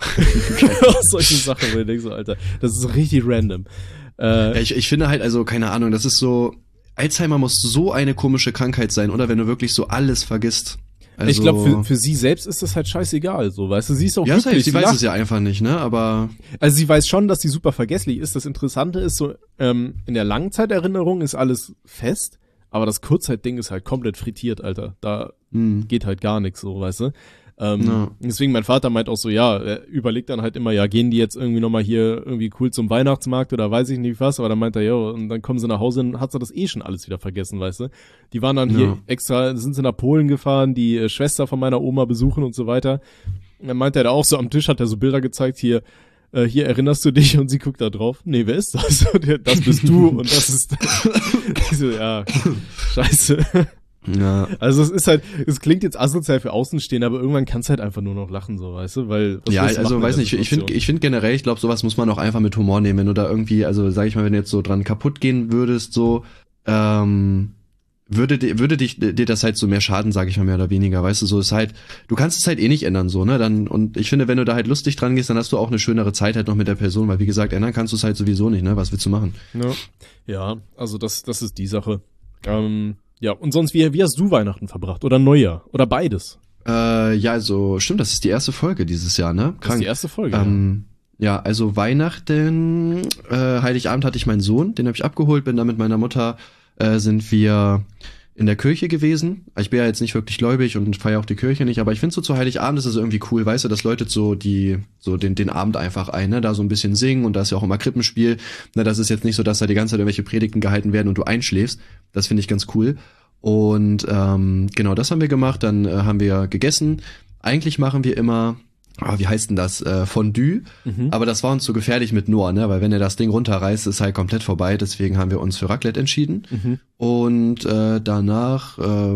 Solche Sachen, wo ich denke so, Alter, das ist so richtig random. Ja, ich finde halt, also, keine Ahnung, das ist so, Alzheimer muss so eine komische Krankheit sein, oder wenn du wirklich so alles vergisst. Also, ich glaube, für sie selbst ist das halt scheißegal, so, weißt du, sie ist auch ja, glücklich. Sie weiß es ja einfach nicht, ne, aber... Also sie weiß schon, dass sie super vergesslich ist. Das Interessante ist so, in der Langzeiterinnerung ist alles fest, aber das Kurzzeitding ist halt komplett frittiert, Alter. Da geht halt gar nichts, so, weißt du. Deswegen mein Vater meint auch so, ja, er überlegt dann halt immer, ja, gehen die jetzt irgendwie nochmal hier irgendwie cool zum Weihnachtsmarkt oder weiß ich nicht was, aber dann meint er, ja, und dann kommen sie nach Hause und hat sie das schon alles wieder vergessen, weißt du. Die waren dann hier extra, sind sie nach Polen gefahren, die Schwester von meiner Oma besuchen und so weiter. Und dann meint er da auch so, am Tisch hat er so Bilder gezeigt, hier erinnerst du dich? Und sie guckt da drauf. Nee, wer ist das? Das bist du und das ist... Ich so, ja, scheiße. Ja. Also es ist halt, es klingt jetzt asozial für Außenstehende, aber irgendwann kannst du halt einfach nur noch lachen, so, weißt du, weil... Ja, also weiß nicht, ich finde generell, ich glaube, sowas muss man auch einfach mit Humor nehmen, wenn du da irgendwie, also sag ich mal, wenn du jetzt so dran kaputt gehen würdest, so, würde dir das halt so mehr schaden, sage ich mal, mehr oder weniger, weißt du, so ist halt, du kannst es halt eh nicht ändern, so, ne, dann, und ich finde, wenn du da halt lustig dran gehst, dann hast du auch eine schönere Zeit halt noch mit der Person, weil wie gesagt, ändern kannst du es halt sowieso nicht, ne, was willst du machen? Ja, also das ist die Sache. Ja, und sonst, wie hast du Weihnachten verbracht? Oder Neujahr? Oder beides? Ja, also, stimmt, das ist die erste Folge dieses Jahr, ne? Das ist die erste Folge, ja, also Weihnachten, Heiligabend hatte ich meinen Sohn, den habe ich abgeholt, bin da mit meiner Mutter, sind wir in der Kirche gewesen. Ich bin ja jetzt nicht wirklich gläubig und feiere auch die Kirche nicht, aber ich finde so zu Heiligabend ist es irgendwie cool, weißt du, das läutet so den Abend einfach ein, ne, da so ein bisschen singen und da ist ja auch immer Krippenspiel, ne, das ist jetzt nicht so, dass da die ganze Zeit irgendwelche Predigten gehalten werden und du einschläfst, das finde ich ganz cool und genau, das haben wir gemacht, dann haben wir gegessen, eigentlich machen wir immer, wie heißt denn das, Fondue, aber das war uns zu gefährlich mit Noah, ne, weil wenn er das Ding runterreißt, ist halt komplett vorbei, deswegen haben wir uns für Raclette entschieden und danach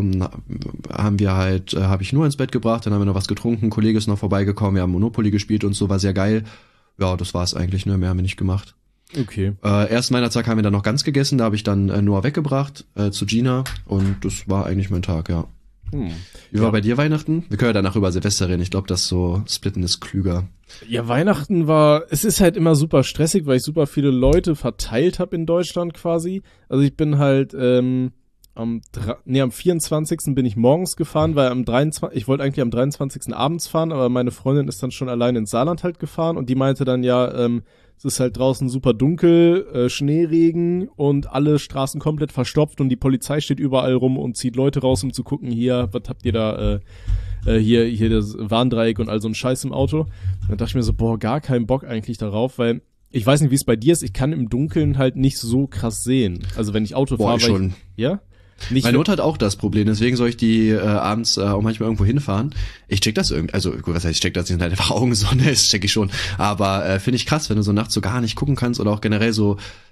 habe ich nur ins Bett gebracht, dann haben wir noch was getrunken, ein Kollege ist noch vorbeigekommen, wir haben Monopoly gespielt und so, war sehr geil, ja, das war's eigentlich, ne, mehr haben wir nicht gemacht. Okay. Ersten Weihnachtstag haben wir dann noch ganz gegessen, da habe ich dann Noah weggebracht zu Gina und das war eigentlich mein Tag, ja. Wie war bei dir Weihnachten? Wir können ja danach über Silvester reden. Ich glaube, das so splitten ist klüger. Ja, Weihnachten es ist halt immer super stressig, weil ich super viele Leute verteilt habe in Deutschland quasi. Also ich bin halt am 24. bin ich morgens gefahren, weil ich wollte eigentlich am 23. abends fahren, aber meine Freundin ist dann schon allein ins Saarland halt gefahren und die meinte dann, ja, es ist halt draußen super dunkel, Schneeregen und alle Straßen komplett verstopft und die Polizei steht überall rum und zieht Leute raus, um zu gucken, hier, was habt ihr da, hier das Warndreieck und all so ein Scheiß im Auto. Dann dachte ich mir so, boah, gar keinen Bock eigentlich darauf, weil ich weiß nicht, wie es bei dir ist, ich kann im Dunkeln halt nicht so krass sehen. Also wenn ich Auto fahre, schon. Ja? Meine Mutter hat auch das Problem, deswegen soll ich die abends auch manchmal irgendwo hinfahren. Ich check das irgendwie, also gut, was heißt, ich check das, die sind halt einfach Augen so, ne, das check ich schon. Aber finde ich krass, wenn du so nachts so gar nicht gucken kannst oder auch generell so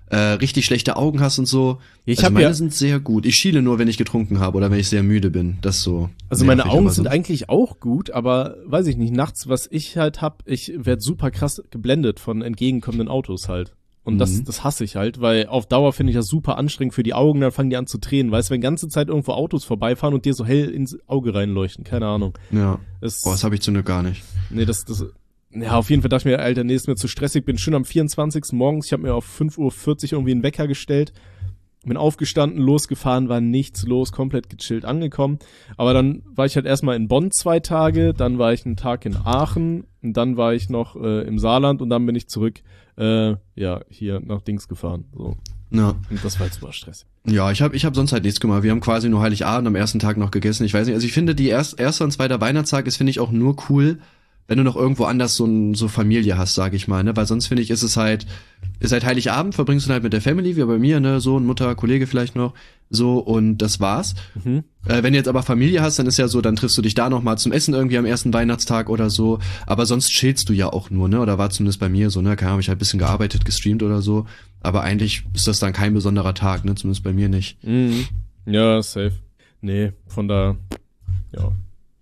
richtig schlechte Augen hast und so. Meine sind sehr gut. Ich schiele nur, wenn ich getrunken habe oder wenn ich sehr müde bin. Das so. Also meine Augen sind eigentlich auch gut, aber weiß ich nicht, nachts, was ich halt hab, ich werd super krass geblendet von entgegenkommenden Autos halt. Und das hasse ich halt, weil auf Dauer finde ich das super anstrengend für die Augen, dann fangen die an zu tränen, weißt du, wenn ganze Zeit irgendwo Autos vorbeifahren und dir so hell ins Auge reinleuchten, keine Ahnung. Ja, das habe ich zum Glück gar nicht. Nee, ja, auf jeden Fall dachte ich mir, Alter, nee, ist mir zu stressig, bin schön am 24. morgens, ich habe mir auf 5:40 Uhr irgendwie einen Wecker gestellt, bin aufgestanden, losgefahren, war nichts los, komplett gechillt angekommen, aber dann war ich halt erstmal in Bonn 2 Tage, dann war ich einen Tag in Aachen und dann war ich noch im Saarland und dann bin ich zurück, hier nach Dings gefahren, so. Ja. Und das war jetzt super Stress. Ja, ich hab sonst halt nichts gemacht. Wir haben quasi nur Heiligabend am ersten Tag noch gegessen. Ich weiß nicht, also ich finde, die erste und zweiter Weihnachtstag ist, finde ich, auch nur cool, wenn du noch irgendwo anders so Familie hast, sag ich mal, ne, weil sonst finde ich, ist halt Heiligabend, verbringst du halt mit der Family, wie bei mir, ne, Sohn, Mutter, Kollege vielleicht noch, so, und das war's. Wenn du jetzt aber Familie hast, dann ist ja so, dann triffst du dich da nochmal zum Essen irgendwie am ersten Weihnachtstag oder so, aber sonst chillst du ja auch nur, ne, oder war zumindest bei mir so, ne, keine Ahnung, ich hab ein bisschen gearbeitet, gestreamt oder so, aber eigentlich ist das dann kein besonderer Tag, ne, zumindest bei mir nicht. Ja, safe. Nee, von da, ja.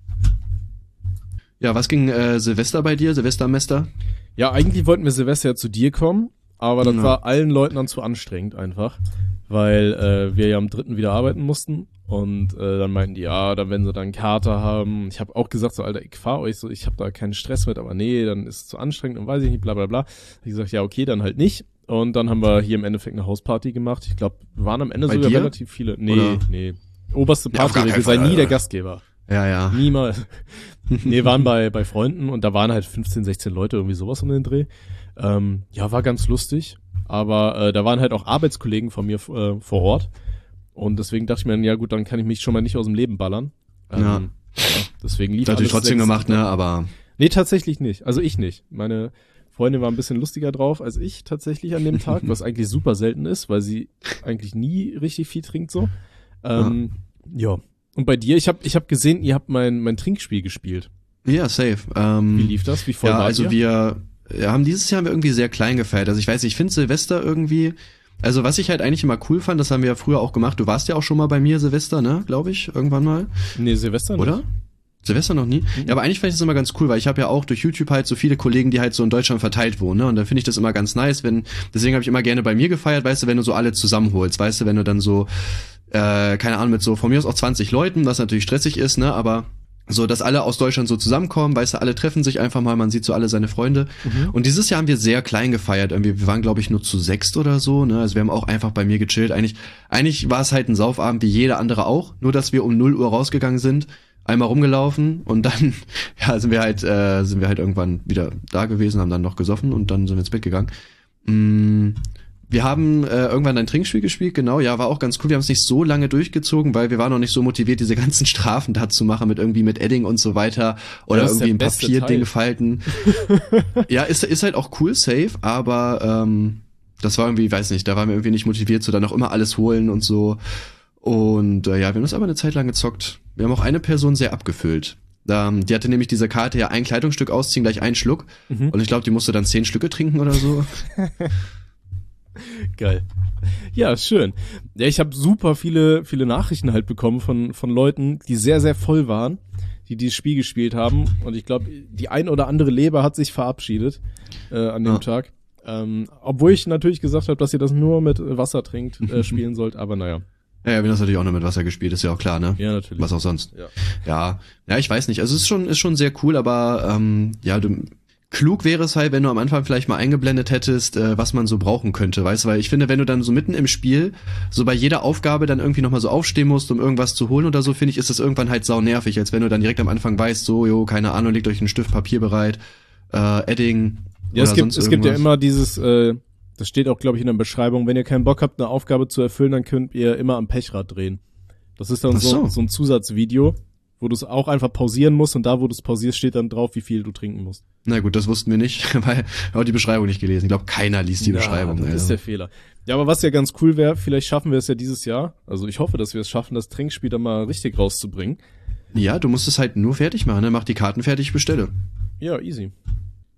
Ja, was ging Silvester bei dir, Silvestermester? Ja, eigentlich wollten wir Silvester ja zu dir kommen, aber das war allen Leuten dann zu anstrengend einfach, weil wir ja am 3. wieder arbeiten mussten und dann meinten die, ja, dann werden sie dann einen Kater haben. Ich habe auch gesagt, so, Alter, ich fahr euch so, ich habe da keinen Stress mit, aber nee, dann ist es zu anstrengend und weiß ich nicht, bla bla bla. Hab ich gesagt, ja, okay, dann halt nicht. Und dann haben wir hier im Endeffekt eine Hausparty gemacht. Ich glaube, waren am Ende bei sogar dir? Relativ viele. Nee. Oberste Partyregel, sei nie der Gastgeber. Ja. Niemals. Nee, waren bei Freunden und da waren halt 15, 16 Leute, irgendwie sowas um den Dreh. Ja, war ganz lustig, aber da waren halt auch Arbeitskollegen von mir vor Ort und deswegen dachte ich mir, ja gut, dann kann ich mich schon mal nicht aus dem Leben ballern. Ja, deswegen lief das natürlich trotzdem gemacht, ne, aber... Nee, tatsächlich nicht. Also ich nicht. Meine Freundin war ein bisschen lustiger drauf als ich tatsächlich an dem Tag, was eigentlich super selten ist, weil sie eigentlich nie richtig viel trinkt so. Ja. Und bei dir, ich hab gesehen, ihr habt mein Trinkspiel gespielt. Ja, safe. Wie lief das? Wie voll war also wir haben dieses Jahr irgendwie sehr klein gefeiert. Also ich weiß nicht, ich finde Silvester irgendwie, also was ich halt eigentlich immer cool fand, das haben wir ja früher auch gemacht. Du warst ja auch schon mal bei mir Silvester, ne, glaube ich, irgendwann mal. Nee, Silvester nicht. Oder? Silvester noch nie? Ja, aber eigentlich fand ich das immer ganz cool, weil ich habe ja auch durch YouTube halt so viele Kollegen, die halt so in Deutschland verteilt wohnen, ne? Und dann finde ich das immer ganz nice, deswegen habe ich immer gerne bei mir gefeiert, weißt du, wenn du so alle zusammenholst, weißt du, wenn du dann so, keine Ahnung, mit so von mir aus auch 20 Leuten, was natürlich stressig ist, ne, aber so, dass alle aus Deutschland so zusammenkommen, weißt du, alle treffen sich einfach mal, man sieht so alle seine Freunde. Und dieses Jahr haben wir sehr klein gefeiert, irgendwie, wir waren, glaube ich, nur zu 6 oder so, ne, also wir haben auch einfach bei mir gechillt. Eigentlich war es halt ein Saufabend wie jeder andere auch, nur dass wir um 0 Uhr rausgegangen sind, einmal rumgelaufen und dann sind wir halt irgendwann wieder da gewesen, haben dann noch gesoffen und dann sind wir ins Bett gegangen. Wir haben irgendwann ein Trinkspiel gespielt, genau, ja, war auch ganz cool. Wir haben es nicht so lange durchgezogen, weil wir waren noch nicht so motiviert, diese ganzen Strafen da zu machen mit Edding und so weiter oder irgendwie ein Papierding falten. Ja, ist halt auch cool, safe, aber das war irgendwie, weiß nicht, da waren wir irgendwie nicht motiviert, so dann auch immer alles holen und so. Und ja, wir haben das aber eine Zeit lang gezockt. Wir haben auch eine Person sehr abgefüllt. Die hatte nämlich diese Karte, ja, ein Kleidungsstück ausziehen, gleich einen Schluck. Und ich glaube, die musste dann 10 Schlücke trinken oder so. Geil. Ja, schön. Ja, ich habe super viele Nachrichten halt bekommen von Leuten, die sehr, sehr voll waren, die dieses Spiel gespielt haben. Und ich glaube, die ein oder andere Leber hat sich verabschiedet an dem Tag. Obwohl ich natürlich gesagt habe, dass ihr das nur mit Wasser trinkt, spielen sollt, aber naja. Ja, wir haben das natürlich auch nur mit Wasser gespielt, ist ja auch klar, ne? Ja, natürlich. Was auch sonst. Ja, ich weiß nicht. Also es ist schon sehr cool, aber klug wäre es halt, wenn du am Anfang vielleicht mal eingeblendet hättest, was man so brauchen könnte, weißt du? Weil ich finde, wenn du dann so mitten im Spiel so bei jeder Aufgabe dann irgendwie nochmal so aufstehen musst, um irgendwas zu holen oder so, finde ich, ist das irgendwann halt sau nervig, als wenn du dann direkt am Anfang weißt, so, keine Ahnung, legt euch einen Stift Papier bereit, Edding ja, oder es gibt ja immer dieses, das steht auch, glaube ich, in der Beschreibung, wenn ihr keinen Bock habt, eine Aufgabe zu erfüllen, dann könnt ihr immer am Pechrad drehen. Das ist dann so ein Zusatzvideo, wo du es auch einfach pausieren musst und da, wo du es pausierst, steht dann drauf, wie viel du trinken musst. Na gut, das wussten wir nicht, weil wir haben die Beschreibung nicht gelesen. Ich glaube, keiner liest die Beschreibung. Das ist der Fehler. Ja, aber was ja ganz cool wäre, vielleicht schaffen wir es ja dieses Jahr, also ich hoffe, dass wir es schaffen, das Trinkspiel dann mal richtig rauszubringen. Ja, du musst es halt nur fertig machen, ne? Mach die Karten fertig, bestelle. Ja, easy.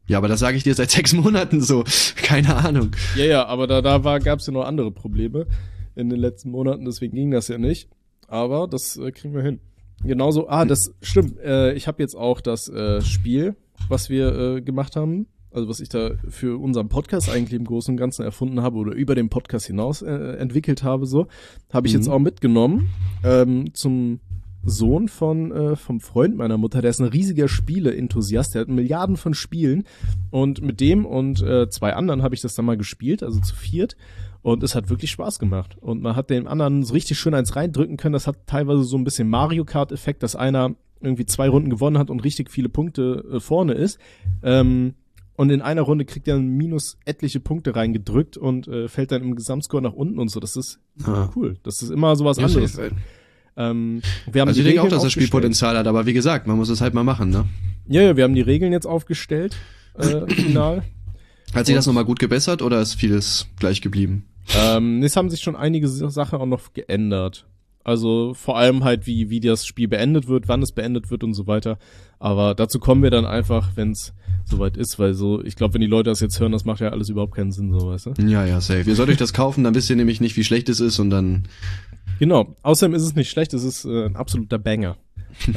Ja, aber das sage ich dir seit 6 Monaten so. Keine Ahnung. Ja, aber gab's ja noch andere Probleme in den letzten Monaten, deswegen ging das ja nicht. Aber das kriegen wir hin. Genauso, das stimmt. Ich habe jetzt auch das Spiel, was wir gemacht haben, also was ich da für unseren Podcast eigentlich im Großen und Ganzen erfunden habe oder über den Podcast hinaus entwickelt habe, so, habe ich jetzt auch mitgenommen zum Sohn vom Freund meiner Mutter. Der ist ein riesiger Spiele-Enthusiast, der hat Milliarden von Spielen und mit dem und 2 anderen habe ich das dann mal gespielt, also zu 4. Und es hat wirklich Spaß gemacht. Und man hat den anderen so richtig schön eins reindrücken können. Das hat teilweise so ein bisschen Mario Kart-Effekt, dass einer irgendwie 2 Runden gewonnen hat und richtig viele Punkte vorne ist. Und in einer Runde kriegt er minus etliche Punkte reingedrückt und fällt dann im Gesamtscore nach unten und so. Das ist cool. Das ist immer sowas anderes. Wir haben also ich denke auch, dass das Spiel Potenzial hat, aber wie gesagt, man muss es halt mal machen, ne? Ja, wir haben die Regeln jetzt aufgestellt, final. Hat sich das nochmal gut gebessert oder ist vieles gleich geblieben? Es haben sich schon einige Sachen auch noch geändert. Also vor allem halt, wie das Spiel beendet wird, wann es beendet wird und so weiter. Aber dazu kommen wir dann einfach, wenn es soweit ist, weil so, ich glaube, wenn die Leute das jetzt hören, das macht ja alles überhaupt keinen Sinn, so, weißt du? Ja, safe. Ihr sollt euch das kaufen, dann wisst ihr nämlich nicht, wie schlecht es ist und dann... Genau. Außerdem ist es nicht schlecht, es ist ein absoluter Banger. Ja.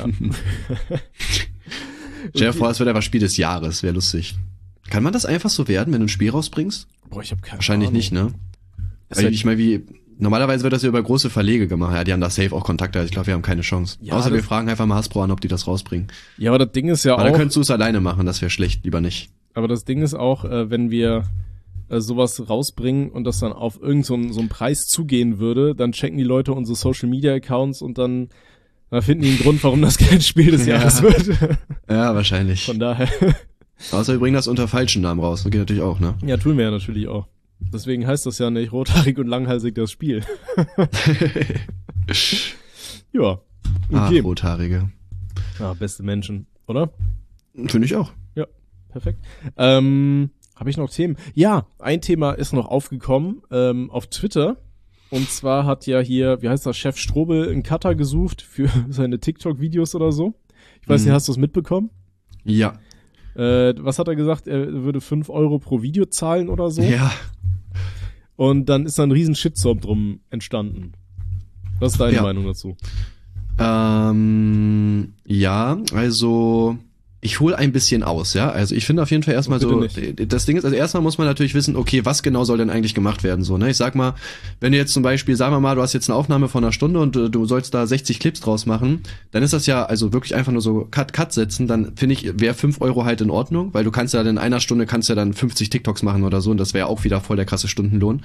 Stell dir vor, es wird einfach Spiel des Jahres, wäre lustig. Kann man das einfach so werden, wenn du ein Spiel rausbringst? Boah, ich habe keine Wahrscheinlich Ahnung. Nicht, ne? Also ich meine, normalerweise wird das ja über große Verlege gemacht. Ja, die haben da safe auch Kontakte. Also ich glaube, wir haben keine Chance. Ja, außer wir fragen einfach mal Hasbro an, ob die das rausbringen. Ja, aber das Ding ist ja aber auch... dann könntest du es alleine machen, das wäre schlecht, lieber nicht. Aber das Ding ist auch, wenn wir sowas rausbringen und das dann auf irgend so einen Preis zugehen würde, dann checken die Leute unsere Social-Media-Accounts und dann finden die einen Grund, warum das kein Spiel des Jahres wird. Ja, wahrscheinlich. Von daher... Außer wir bringen das unter falschen Namen raus. Das geht natürlich auch, ne? Ja, tun wir ja natürlich auch. Deswegen heißt das ja nicht rothaarig und langhalsig das Spiel. Ja. Okay. Rothaarige. Ja, beste Menschen, oder? Finde ich auch. Ja, perfekt. Habe ich noch Themen? Ja, ein Thema ist noch aufgekommen auf Twitter. Und zwar hat ja hier, wie heißt das, Chef Strobel einen Cutter gesucht für seine TikTok-Videos oder so. Ich weiß nicht, hast du es mitbekommen? Ja. Was hat er gesagt? Er würde 5 Euro pro Video zahlen oder so. Ja. Und dann ist da ein riesen Shitstorm drum entstanden. Was ist deine Meinung dazu? Ja, also ich hole ein bisschen aus, ja. Also ich finde auf jeden Fall erstmal so, das Ding ist, also erstmal muss man natürlich wissen, okay, was genau soll denn eigentlich gemacht werden, so, ne? Ich sag mal, wenn du jetzt zum Beispiel, sagen wir mal, du hast jetzt eine Aufnahme von 1 Stunde und du sollst da 60 Clips draus machen, dann ist das ja also wirklich einfach nur so Cut setzen, dann finde ich, wäre 5 Euro halt in Ordnung, weil du kannst ja in einer Stunde kannst ja dann 50 TikToks machen oder so und das wäre auch wieder voll der krasse Stundenlohn.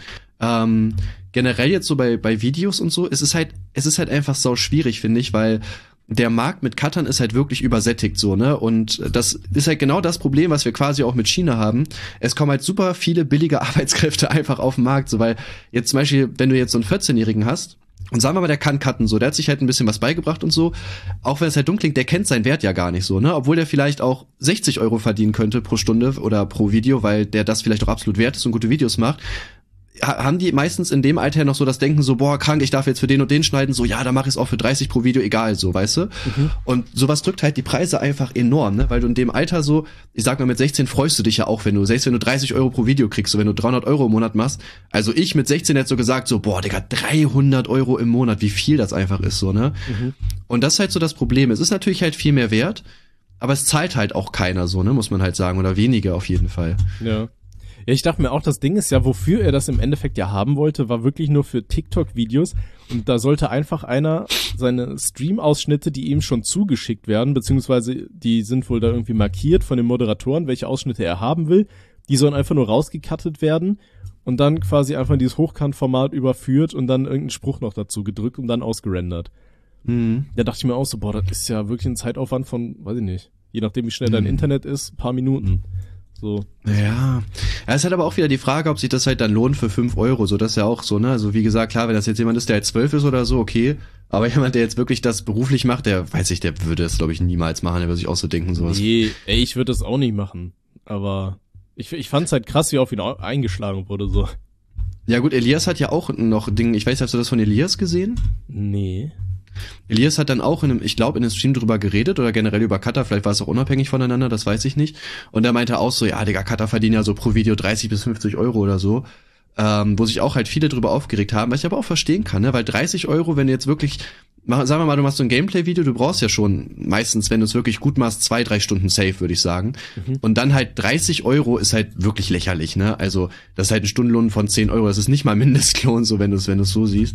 Generell jetzt so bei Videos und so, es ist halt einfach sau schwierig, finde ich, weil der Markt mit Cuttern ist halt wirklich übersättigt so, ne? Und das ist halt genau das Problem, was wir quasi auch mit China haben. Es kommen halt super viele billige Arbeitskräfte einfach auf den Markt, so, weil jetzt zum Beispiel, wenn du jetzt so einen 14-Jährigen hast, und sagen wir mal, der kann cutten, so, der hat sich halt ein bisschen was beigebracht und so, auch wenn es halt dumm klingt, der kennt seinen Wert ja gar nicht so, ne? Obwohl der vielleicht auch 60 Euro verdienen könnte pro Stunde oder pro Video, weil der das vielleicht auch absolut wert ist und gute Videos macht. Haben die meistens in dem Alter noch so das Denken so, boah, krank, ich darf jetzt für den und den schneiden, so, ja, dann mach ich es auch für 30 pro Video, egal, so, weißt du? Und sowas drückt halt die Preise einfach enorm, ne? Weil du in dem Alter so, ich sag mal, mit 16 freust du dich ja auch, selbst wenn du 30 Euro pro Video kriegst, so, wenn du 300 Euro im Monat machst. Also ich mit 16 hätte so gesagt, so, boah, Digga, 300 Euro im Monat, wie viel das einfach ist, so, ne? Und das ist halt so das Problem. Es ist natürlich halt viel mehr wert, aber es zahlt halt auch keiner so, ne, muss man halt sagen, oder wenige auf jeden Fall. Ja. Ja, ich dachte mir auch, das Ding ist ja, wofür er das im Endeffekt ja haben wollte, war wirklich nur für TikTok-Videos und da sollte einfach einer seine Stream-Ausschnitte, die ihm schon zugeschickt werden, beziehungsweise die sind wohl da irgendwie markiert von den Moderatoren, welche Ausschnitte er haben will, die sollen einfach nur rausgecuttet werden und dann quasi einfach in dieses Hochkant-Format überführt und dann irgendeinen Spruch noch dazu gedrückt und dann ausgerendert. Da dachte ich mir auch so, boah, das ist ja wirklich ein Zeitaufwand von, weiß ich nicht, je nachdem wie schnell dein Internet ist, paar Minuten. So. Ja, es ist halt aber auch wieder die Frage, ob sich das halt dann lohnt für 5 Euro, so, das ist ja auch so, ne, also wie gesagt, klar, wenn das jetzt jemand ist, der halt 12 ist oder so, okay, aber jemand, der jetzt wirklich das beruflich macht, der würde das, glaube ich, niemals machen, der würde sich auch so denken, sowas. Nee, ich würde das auch nicht machen, aber ich fand's halt krass, wie auf ihn eingeschlagen wurde, so. Ja gut, Elias hat ja auch noch Dinge, ich weiß, hast du das von Elias gesehen? Nee. Elias hat dann auch in einem Stream drüber geredet oder generell über Cutter, vielleicht war es auch unabhängig voneinander, das weiß ich nicht. Und er meinte auch so, ja, Digga, Cutter verdienen ja so pro Video 30 bis 50 Euro oder so. Wo sich auch halt viele drüber aufgeregt haben, was ich aber auch verstehen kann, ne? Weil 30 Euro, wenn du jetzt wirklich, sagen wir mal, du machst so ein Gameplay-Video, du brauchst ja schon meistens, wenn du es wirklich gut machst, 2-3 Stunden safe, würde ich sagen. Und dann halt 30 Euro ist halt wirklich lächerlich, ne? Also, das ist halt ein Stundenlohn von 10 Euro, das ist nicht mal Mindestlohn, so wenn du es so siehst.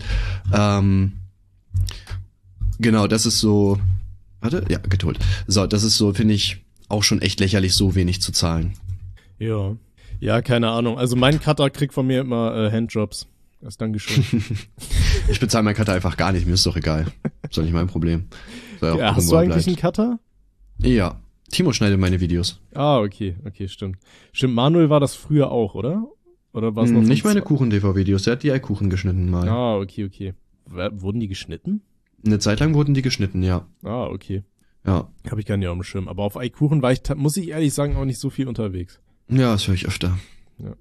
Genau, das ist so, ja, getholt. So, das ist so, finde ich, auch schon echt lächerlich, so wenig zu zahlen. Ja, keine Ahnung. Also mein Cutter kriegt von mir immer Handjobs. Das Dankeschön. Ich bezahle meinen Cutter einfach gar nicht, mir ist doch egal. Ist doch nicht mein Problem. Ja, hast du eigentlich einen Cutter? Ja, Timo schneidet meine Videos. Ah, okay, stimmt. Stimmt, Manuel war das früher auch, oder? Oder war es noch nicht meine Kuchen-TV-Videos, der hat die Eikuchen geschnitten mal. Ah, okay. Wurden die geschnitten? Eine Zeit lang wurden die geschnitten, ja. Ah, okay. Ja. Habe ich gar nicht auf dem Schirm. Aber auf Eikuchen war ich, muss ich ehrlich sagen, auch nicht so viel unterwegs. Ja, das höre ich öfter. Ja.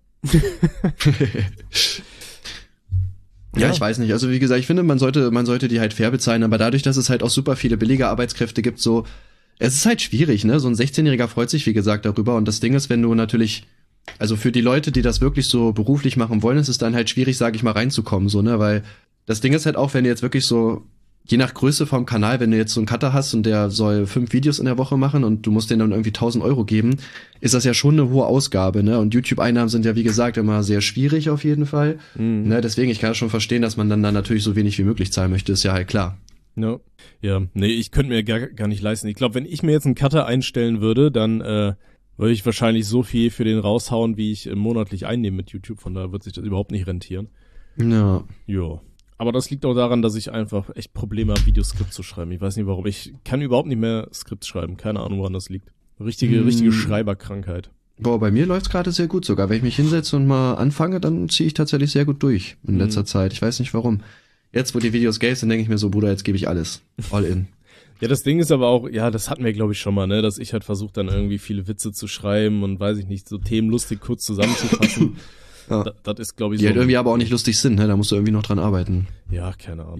Ja, ich weiß nicht. Also wie gesagt, ich finde, man sollte die halt fair bezahlen, aber dadurch, dass es halt auch super viele billige Arbeitskräfte gibt, so, es ist halt schwierig, ne? So ein 16-Jähriger freut sich, wie gesagt, darüber. Und das Ding ist, wenn du natürlich, also für die Leute, die das wirklich so beruflich machen wollen, ist es dann halt schwierig, sage ich mal, reinzukommen, so, ne? Weil das Ding ist halt auch, wenn du jetzt wirklich so, je nach Größe vom Kanal, wenn du jetzt so einen Cutter hast und der soll 5 Videos in der Woche machen und du musst denen dann irgendwie 1.000 Euro geben, ist das ja schon eine hohe Ausgabe, ne? Und YouTube-Einnahmen sind ja, wie gesagt, immer sehr schwierig auf jeden Fall. Ne? Deswegen, ich kann das schon verstehen, dass man dann natürlich so wenig wie möglich zahlen möchte, ist ja halt klar. No. Ja, nee, ich könnte mir gar nicht leisten. Ich glaube, wenn ich mir jetzt einen Cutter einstellen würde, dann würde ich wahrscheinlich so viel für den raushauen, wie ich monatlich einnehme mit YouTube. Von daher wird sich das überhaupt nicht rentieren. Ja. Ja. Aber das liegt auch daran, dass ich einfach echt Probleme habe, Videoskript zu schreiben. Ich weiß nicht warum. Ich kann überhaupt nicht mehr Skripts schreiben. Keine Ahnung, woran das liegt. Richtige Schreiberkrankheit. Boah, bei mir läuft's gerade sehr gut sogar. Wenn ich mich hinsetze und mal anfange, dann ziehe ich tatsächlich sehr gut durch in letzter Zeit. Ich weiß nicht warum. Jetzt, wo die Videos Games sind, denke ich mir so, Bruder, jetzt gebe ich alles. All in. Ja, das Ding ist aber auch, ja, das hatten wir, glaube ich, schon mal, ne, dass ich halt versuche, dann irgendwie viele Witze zu schreiben und weiß ich nicht, so Themen lustig kurz zusammenzufassen. Ja. Das ist, glaube ich, die so. Die halt irgendwie aber auch nicht lustig sind, ne? Da musst du irgendwie noch dran arbeiten. Ja, keine Ahnung.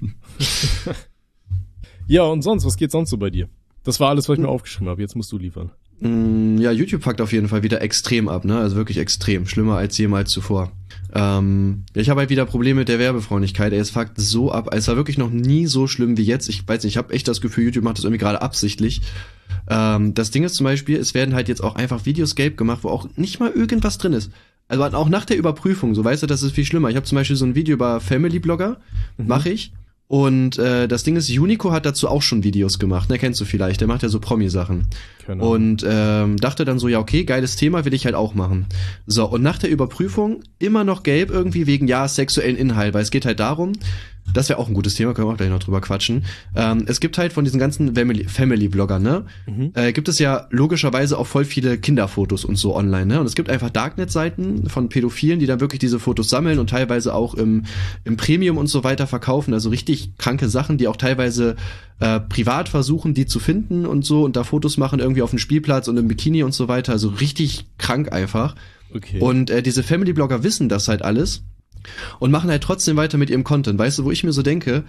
Ja, und sonst, was geht sonst so bei dir? Das war alles, was ich mir aufgeschrieben habe. Jetzt musst du liefern. Ja, YouTube fuckt auf jeden Fall wieder extrem ab, ne? Also wirklich extrem. Schlimmer als jemals zuvor. Ich habe halt wieder Probleme mit der Werbefreundlichkeit. Es fuckt so ab. Es war wirklich noch nie so schlimm wie jetzt. Ich weiß nicht, ich habe echt das Gefühl, YouTube macht das irgendwie gerade absichtlich. Das Ding ist zum Beispiel, es werden halt jetzt auch einfach Videos gelb gemacht, wo auch nicht mal irgendwas drin ist. Also auch nach der Überprüfung, so weißt du, das ist viel schlimmer. Ich habe zum Beispiel so ein Video über Family Blogger, mache ich. Und das Ding ist, Unico hat dazu auch schon Videos gemacht, ne, kennst du vielleicht, der macht ja so Promi-Sachen. Genau. Und dachte dann so, ja okay, geiles Thema, will ich halt auch machen. So, und nach der Überprüfung immer noch gelb irgendwie wegen, ja, sexuellen Inhalt, weil es geht halt darum, das wäre auch ein gutes Thema, können wir auch gleich noch drüber quatschen. Es gibt halt von diesen ganzen Family-Bloggern, ne, gibt es ja logischerweise auch voll viele Kinderfotos und so online, ne, und es gibt einfach Darknet-Seiten von Pädophilen, die dann wirklich diese Fotos sammeln und teilweise auch im Premium und so weiter verkaufen, also richtig kranke Sachen, die auch teilweise privat versuchen, die zu finden und so und da Fotos machen irgendwie auf dem Spielplatz und im Bikini und so weiter, also richtig krank einfach. Okay. Und diese Family-Blogger wissen das halt alles und machen halt trotzdem weiter mit ihrem Content. Weißt du, wo ich mir so denke,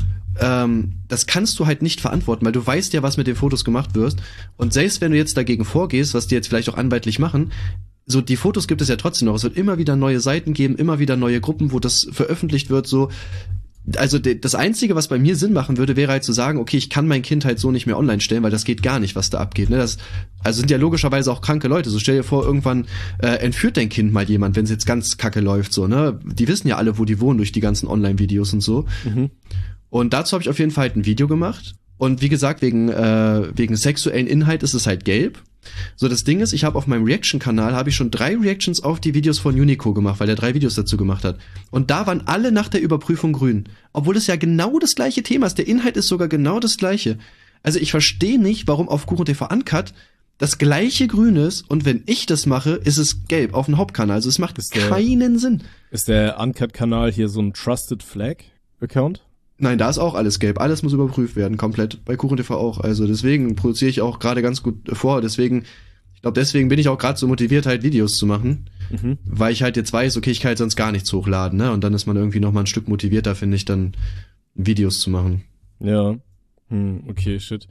das kannst du halt nicht verantworten, weil du weißt ja, was mit den Fotos gemacht wird. Und selbst wenn du jetzt dagegen vorgehst, was die jetzt vielleicht auch anwaltlich machen, so die Fotos gibt es ja trotzdem noch. Es wird immer wieder neue Seiten geben, immer wieder neue Gruppen, wo das veröffentlicht wird, so. Also das Einzige, was bei mir Sinn machen würde, wäre halt zu sagen, okay, ich kann mein Kind halt so nicht mehr online stellen, weil das geht gar nicht, was da abgeht. Ne? Also sind ja logischerweise auch kranke Leute. So stell dir vor, irgendwann entführt dein Kind mal jemand, wenn es jetzt ganz kacke läuft. So, ne? Die wissen ja alle, wo die wohnen durch die ganzen Online-Videos und so. Und dazu habe ich auf jeden Fall halt ein Video gemacht. Und wie gesagt, wegen sexuellen Inhalt ist es halt gelb. So, das Ding ist, ich habe auf meinem Reaction-Kanal habe ich schon 3 Reactions auf die Videos von Unico gemacht, weil der 3 Videos dazu gemacht hat. Und da waren alle nach der Überprüfung grün. Obwohl es ja genau das gleiche Thema ist. Der Inhalt ist sogar genau das gleiche. Also ich verstehe nicht, warum auf Kuchen TV Uncut das gleiche grün ist und wenn ich das mache, ist es gelb auf dem Hauptkanal. Also es macht keinen Sinn. Ist der Uncut-Kanal hier so ein Trusted Flag-Account? Nein, da ist auch alles gelb. Alles muss überprüft werden, komplett. Bei Kuchen TV auch. Also deswegen produziere ich auch gerade ganz gut vor. Deswegen bin ich auch gerade so motiviert, halt Videos zu machen. Weil ich halt jetzt weiß, okay, ich kann halt sonst gar nichts hochladen, ne? Und dann ist man irgendwie noch mal ein Stück motivierter, finde ich, dann Videos zu machen. Ja. Okay, shit.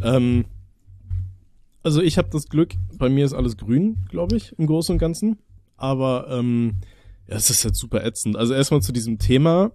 Also ich habe das Glück, bei mir ist alles grün, glaube ich, im Großen und Ganzen. Aber ja, es ist halt super ätzend. Also erstmal zu diesem Thema.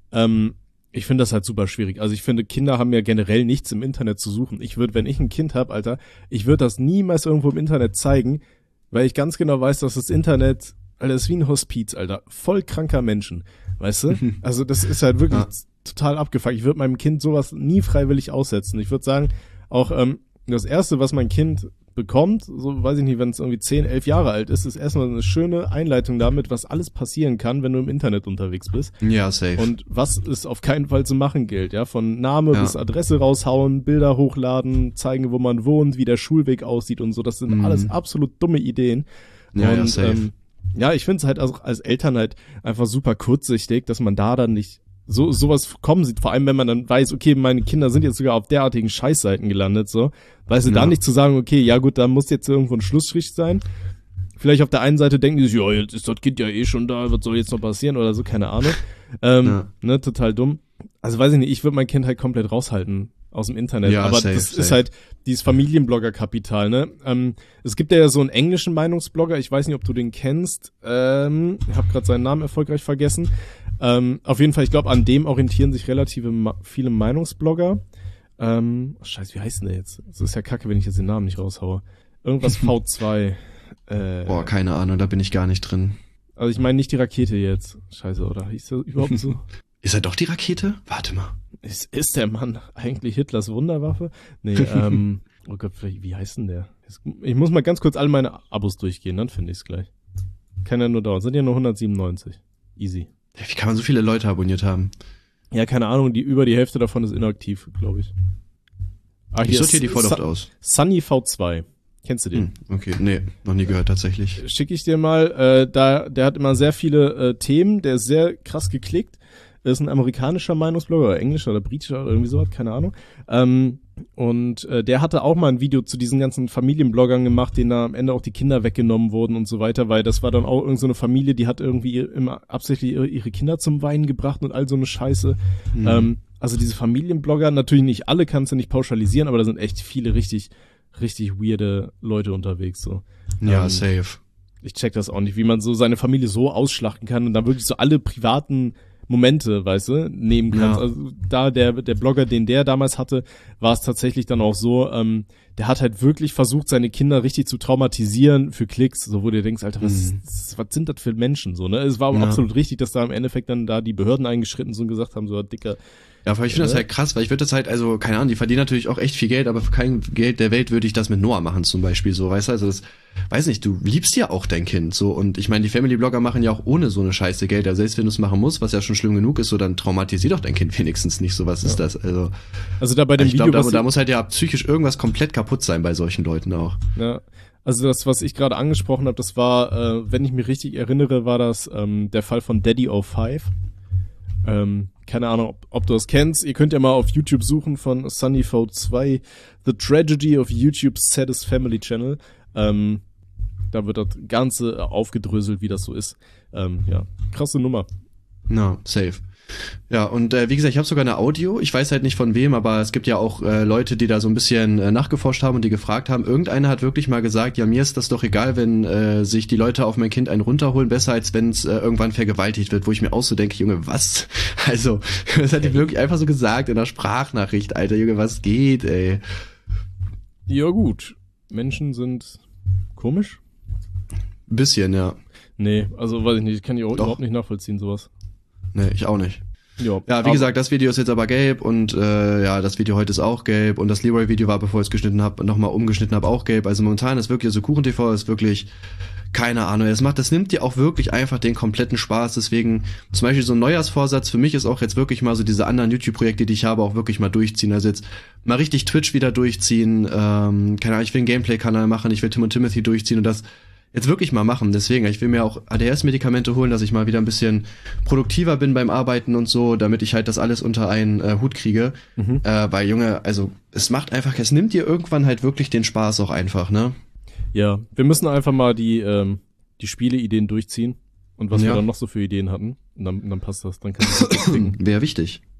Ich finde das halt super schwierig. Also ich finde, Kinder haben ja generell nichts im Internet zu suchen. Wenn ich ein Kind habe, Alter, ich würde das niemals irgendwo im Internet zeigen, weil ich ganz genau weiß, dass das Internet, Alter, ist wie ein Hospiz, Alter. Voll kranker Menschen, weißt du? Also das ist halt wirklich total abgefuckt. Ich würde meinem Kind sowas nie freiwillig aussetzen. Ich würde sagen, auch das Erste, was mein Kind bekommt, so weiß ich nicht, wenn es irgendwie 10, 11 Jahre alt ist erstmal eine schöne Einleitung damit, was alles passieren kann, wenn du im Internet unterwegs bist. Ja, safe. Und was es auf keinen Fall zu machen gilt, ja, von Name bis Adresse raushauen, Bilder hochladen, zeigen, wo man wohnt, wie der Schulweg aussieht und so, das sind alles absolut dumme Ideen. Ja, und ja, safe. ja, ich finde es halt auch als Eltern halt einfach super kurzsichtig, dass man da dann nicht sowas kommen sieht, vor allem wenn man dann weiß, okay, meine Kinder sind jetzt sogar auf derartigen Scheißseiten gelandet, so, weißt du, da nicht zu sagen, okay, ja gut, da muss jetzt irgendwo ein Schlussstrich sein. Vielleicht auf der einen Seite denken die sich, ja, jetzt ist das Kind ja eh schon da, was soll jetzt noch passieren oder so, keine Ahnung. Ne, total dumm. Also weiß ich nicht, ich würde mein Kind halt komplett raushalten aus dem Internet, ja, aber safe, das safe. ist halt dieses Familienblogger-Kapital, ne? Es gibt ja so einen englischen Meinungsblogger, ich weiß nicht, ob du den kennst, ich habe gerade seinen Namen erfolgreich vergessen. Auf jeden Fall, ich glaube, an dem orientieren sich relativ viele Meinungsblogger. Scheiße, wie heißt denn der jetzt? Das ist ja kacke, wenn ich jetzt den Namen nicht raushaue. Irgendwas V2. Boah, keine Ahnung, da bin ich gar nicht drin. Also ich meine nicht die Rakete jetzt. Scheiße, oder? Hieß der überhaupt so? Ist er doch die Rakete? Warte mal. Ist der Mann eigentlich Hitlers Wunderwaffe? Nee, oh Gott, wie heißt denn der? Ich muss mal ganz kurz alle meine Abos durchgehen, dann finde ich es gleich. Kann ja nur dauern. Sind ja nur 197. Easy. Wie kann man so viele Leute abonniert haben? Ja, keine Ahnung, über die Hälfte davon ist inaktiv, glaube ich. Ich sortiere die voll oft aus. Sunny V2. Kennst du den? Okay, nee, noch nie gehört tatsächlich. Schicke ich dir mal, der hat immer sehr viele Themen, der ist sehr krass geklickt. Ist ein amerikanischer Meinungsblogger oder englischer oder britischer oder irgendwie sowas, keine Ahnung. Und der hatte auch mal ein Video zu diesen ganzen Familienbloggern gemacht, denen da am Ende auch die Kinder weggenommen wurden und so weiter, weil das war dann auch irgend so eine Familie, die hat irgendwie immer absichtlich ihre Kinder zum Weinen gebracht und all so eine Scheiße. Also diese Familienblogger, natürlich nicht alle, kannst du nicht pauschalisieren, aber da sind echt viele richtig weirde Leute unterwegs, so. Ja, safe. Ich check das auch nicht, wie man so seine Familie so ausschlachten kann und dann wirklich so alle privaten Momente, weißt du, nehmen kannst. Ja. Also da der Blogger, den der damals hatte, war es tatsächlich dann auch so, der hat halt wirklich versucht, seine Kinder richtig zu traumatisieren für Klicks, so wo du denkst, Alter, was sind das für Menschen, so, ne? Es war aber absolut richtig, dass da im Endeffekt dann da die Behörden eingeschritten sind und gesagt haben, so dicker. Ja, aber ich finde das halt krass, weil ich würde das halt, also, keine Ahnung, die verdienen natürlich auch echt viel Geld, aber für kein Geld der Welt würde ich das mit Noah machen zum Beispiel, so, weißt du, also das, weiß nicht, du liebst ja auch dein Kind, so, und ich meine, die Family-Blogger machen ja auch ohne so eine Scheiße Geld, also selbst wenn du es machen musst, was ja schon schlimm genug ist, so, dann traumatisier doch dein Kind wenigstens nicht, so, was ist das, also da bei dem Video, da muss halt ja psychisch irgendwas komplett kaputt sein bei solchen Leuten auch. Ja. Also das, was ich gerade angesprochen habe, das war, wenn ich mich richtig erinnere, war das der Fall von Daddy05. Keine Ahnung, ob du das kennst. Ihr könnt ja mal auf YouTube suchen von SunnyV2, The Tragedy of YouTube's Saddest Family Channel. Da wird das Ganze aufgedröselt, wie das so ist. Ja, krasse Nummer. No, safe. Ja, und wie gesagt, ich habe sogar eine Audio, ich weiß halt nicht von wem, aber es gibt ja auch Leute, die da so ein bisschen nachgeforscht haben und die gefragt haben. Irgendeiner hat wirklich mal gesagt, ja, mir ist das doch egal, wenn sich die Leute auf mein Kind einen runterholen, besser als wenn es irgendwann vergewaltigt wird, wo ich mir auch so denke, Junge, was? Also, das hat die wirklich einfach so gesagt in der Sprachnachricht, Alter, Junge, was geht, ey? Ja gut, Menschen sind komisch? Ein bisschen, ja. Nee, also weiß ich nicht, ich kann die auch überhaupt nicht nachvollziehen, sowas. Nee, ich auch nicht. Jo, ja, wie gesagt, das Video ist jetzt aber gelb und ja, das Video heute ist auch gelb und das Leroy-Video war, bevor ich es geschnitten habe, nochmal umgeschnitten habe, auch gelb. Also momentan ist wirklich, so KuchenTV ist wirklich, keine Ahnung, das nimmt dir auch wirklich einfach den kompletten Spaß. Deswegen zum Beispiel so ein Neujahrsvorsatz für mich ist auch jetzt wirklich mal so diese anderen YouTube-Projekte, die ich habe, auch wirklich mal durchziehen. Also jetzt mal richtig Twitch wieder durchziehen. Keine Ahnung, ich will einen Gameplay-Kanal machen, ich will Tim und Timothy durchziehen und das jetzt wirklich mal machen. Deswegen, ich will mir auch ADHS-Medikamente holen, dass ich mal wieder ein bisschen produktiver bin beim Arbeiten und so, damit ich halt das alles unter einen Hut kriege. Weil, Junge, also es nimmt dir irgendwann halt wirklich den Spaß auch einfach, ne? Ja, wir müssen einfach mal die Spiele-Ideen durchziehen und was wir dann noch so für Ideen hatten. Und dann passt das, dann kann ich das kriegen. Wäre wichtig.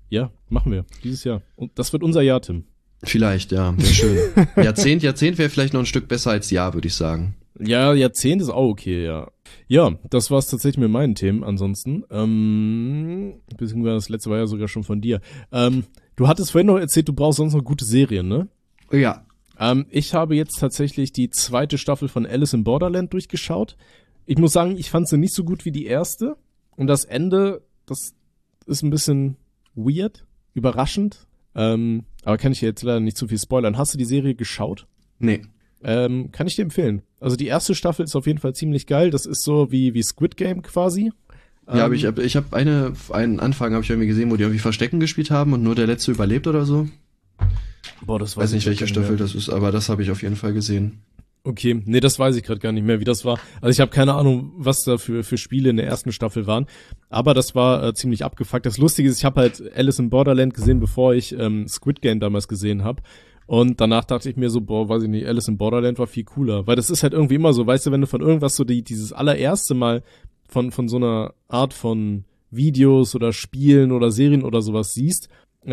Ja, machen wir. Dieses Jahr. Und das wird unser Jahr, Tim. Vielleicht, ja, wäre schön. Jahrzehnt wäre vielleicht noch ein Stück besser als Jahr, würde ich sagen. Ja, Jahrzehnt ist auch okay, ja. Ja, das war's tatsächlich mit meinen Themen ansonsten. Beziehungsweise das letzte war ja sogar schon von dir. Du hattest vorhin noch erzählt, du brauchst sonst noch gute Serien, ne? Ja. Ich habe jetzt tatsächlich die 2. Staffel von Alice in Borderland durchgeschaut. Ich muss sagen, ich fand sie nicht so gut wie die erste. Und das Ende, das ist ein bisschen weird, überraschend. Aber kann ich dir jetzt leider nicht zu viel spoilern. Hast du die Serie geschaut? Nee. Kann ich dir empfehlen. Also die erste Staffel ist auf jeden Fall ziemlich geil. Das ist so wie Squid Game quasi. Ja, aber ich hab einen Anfang habe ich irgendwie gesehen, wo die irgendwie Verstecken gespielt haben und nur der letzte überlebt oder so. Boah, das weiß nicht, welche Staffel das ist, aber das habe ich auf jeden Fall gesehen. Okay, nee, das weiß ich gerade gar nicht mehr, wie das war. Also ich habe keine Ahnung, was da für Spiele in der ersten Staffel waren, aber das war ziemlich abgefuckt. Das Lustige ist, ich habe halt Alice in Borderland gesehen, bevor ich Squid Game damals gesehen habe. Und danach dachte ich mir so, boah, weiß ich nicht, Alice in Borderland war viel cooler. Weil das ist halt irgendwie immer so, weißt du, wenn du von irgendwas so dieses allererste Mal von so einer Art von Videos oder Spielen oder Serien oder sowas siehst,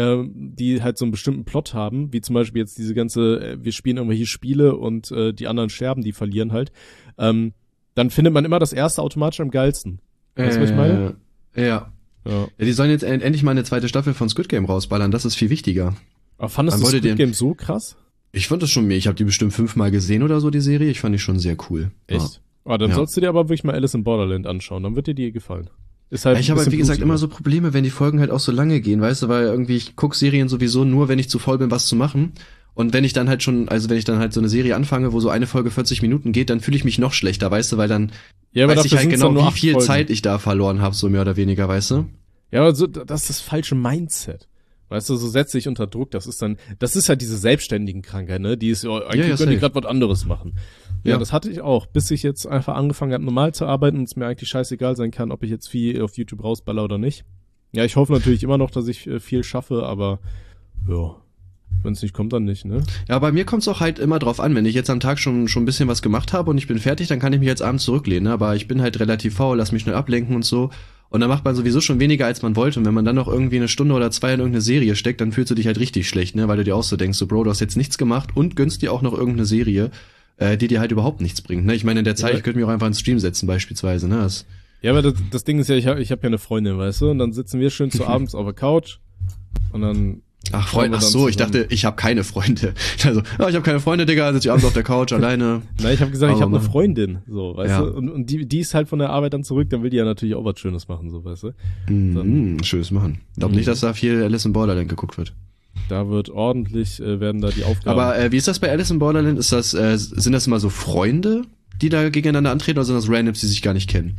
die halt so einen bestimmten Plot haben, wie zum Beispiel jetzt diese ganze, wir spielen irgendwelche Spiele und die anderen sterben, die verlieren halt, dann findet man immer das erste automatisch am geilsten. Weißt du, was ich meine? Ja. Die sollen jetzt endlich mal eine 2. Staffel von Squid Game rausballern, das ist viel wichtiger. Aber fandest du Squid Game so krass? Ich fand das schon ich habe die bestimmt 5-mal gesehen oder so, die Serie, ich fand die schon sehr cool. Echt? Dann sollst du dir aber wirklich mal Alice in Borderland anschauen, dann wird dir die gefallen. Ist halt ich habe halt, wie gesagt, immer so Probleme, wenn die Folgen halt auch so lange gehen, weißt du, weil irgendwie ich guck Serien sowieso nur, wenn ich zu faul bin, was zu machen. Und wenn ich dann halt so eine Serie anfange, wo so eine Folge 40 Minuten geht, dann fühle ich mich noch schlechter, weißt du, weil dann weiß ich halt genau, wie viel Zeit ich da verloren habe, so mehr oder weniger, weißt du? Ja, aber so, das ist das falsche Mindset. Weißt du, so setze ich unter Druck, das ist halt diese selbstständigen Krankheit, ne? Die ist, eigentlich können die gerade was anderes machen. Ja, das hatte ich auch, bis ich jetzt einfach angefangen habe, normal zu arbeiten und es mir eigentlich scheißegal sein kann, ob ich jetzt viel auf YouTube rausballer oder nicht. Ja, ich hoffe natürlich immer noch, dass ich viel schaffe, aber ja, wenn es nicht kommt, dann nicht, ne? Ja, bei mir kommt es auch halt immer drauf an, wenn ich jetzt am Tag schon ein bisschen was gemacht habe und ich bin fertig, dann kann ich mich jetzt abends zurücklehnen, ne? Aber ich bin halt relativ faul, lass mich schnell ablenken und so. Und dann macht man sowieso schon weniger, als man wollte. Und wenn man dann noch irgendwie 1 Stunde oder 2 in irgendeine Serie steckt, dann fühlst du dich halt richtig schlecht, ne? Weil du dir auch so denkst, so Bro, du hast jetzt nichts gemacht und gönnst dir auch noch irgendeine Serie, die dir halt überhaupt nichts bringt, ne? Ich meine, in der Zeit, ich könnte mich auch einfach ins Stream setzen beispielsweise, ne? Ja, aber das Ding ist ja, ich hab ja eine Freundin, weißt du? Und dann sitzen wir schön zu abends auf der Couch und dann... Ach, Freunde, ach so, ich dachte, ich habe keine Freunde. Also, ich habe keine Freunde, Digga, sitze ich abends auf der Couch alleine. Nein, ich habe gesagt, ich habe eine Freundin, so, weißt du? Und die ist halt von der Arbeit dann zurück, dann will die ja natürlich auch was Schönes machen, so, weißt du? Schönes machen. Ich glaube nicht, dass da viel Alice in Borderland geguckt wird. Da wird ordentlich, werden da die Aufgaben. Aber wie ist das bei Alice in Borderland? Ist das, sind das immer so Freunde, die da gegeneinander antreten, oder sind das Randoms, die sich gar nicht kennen?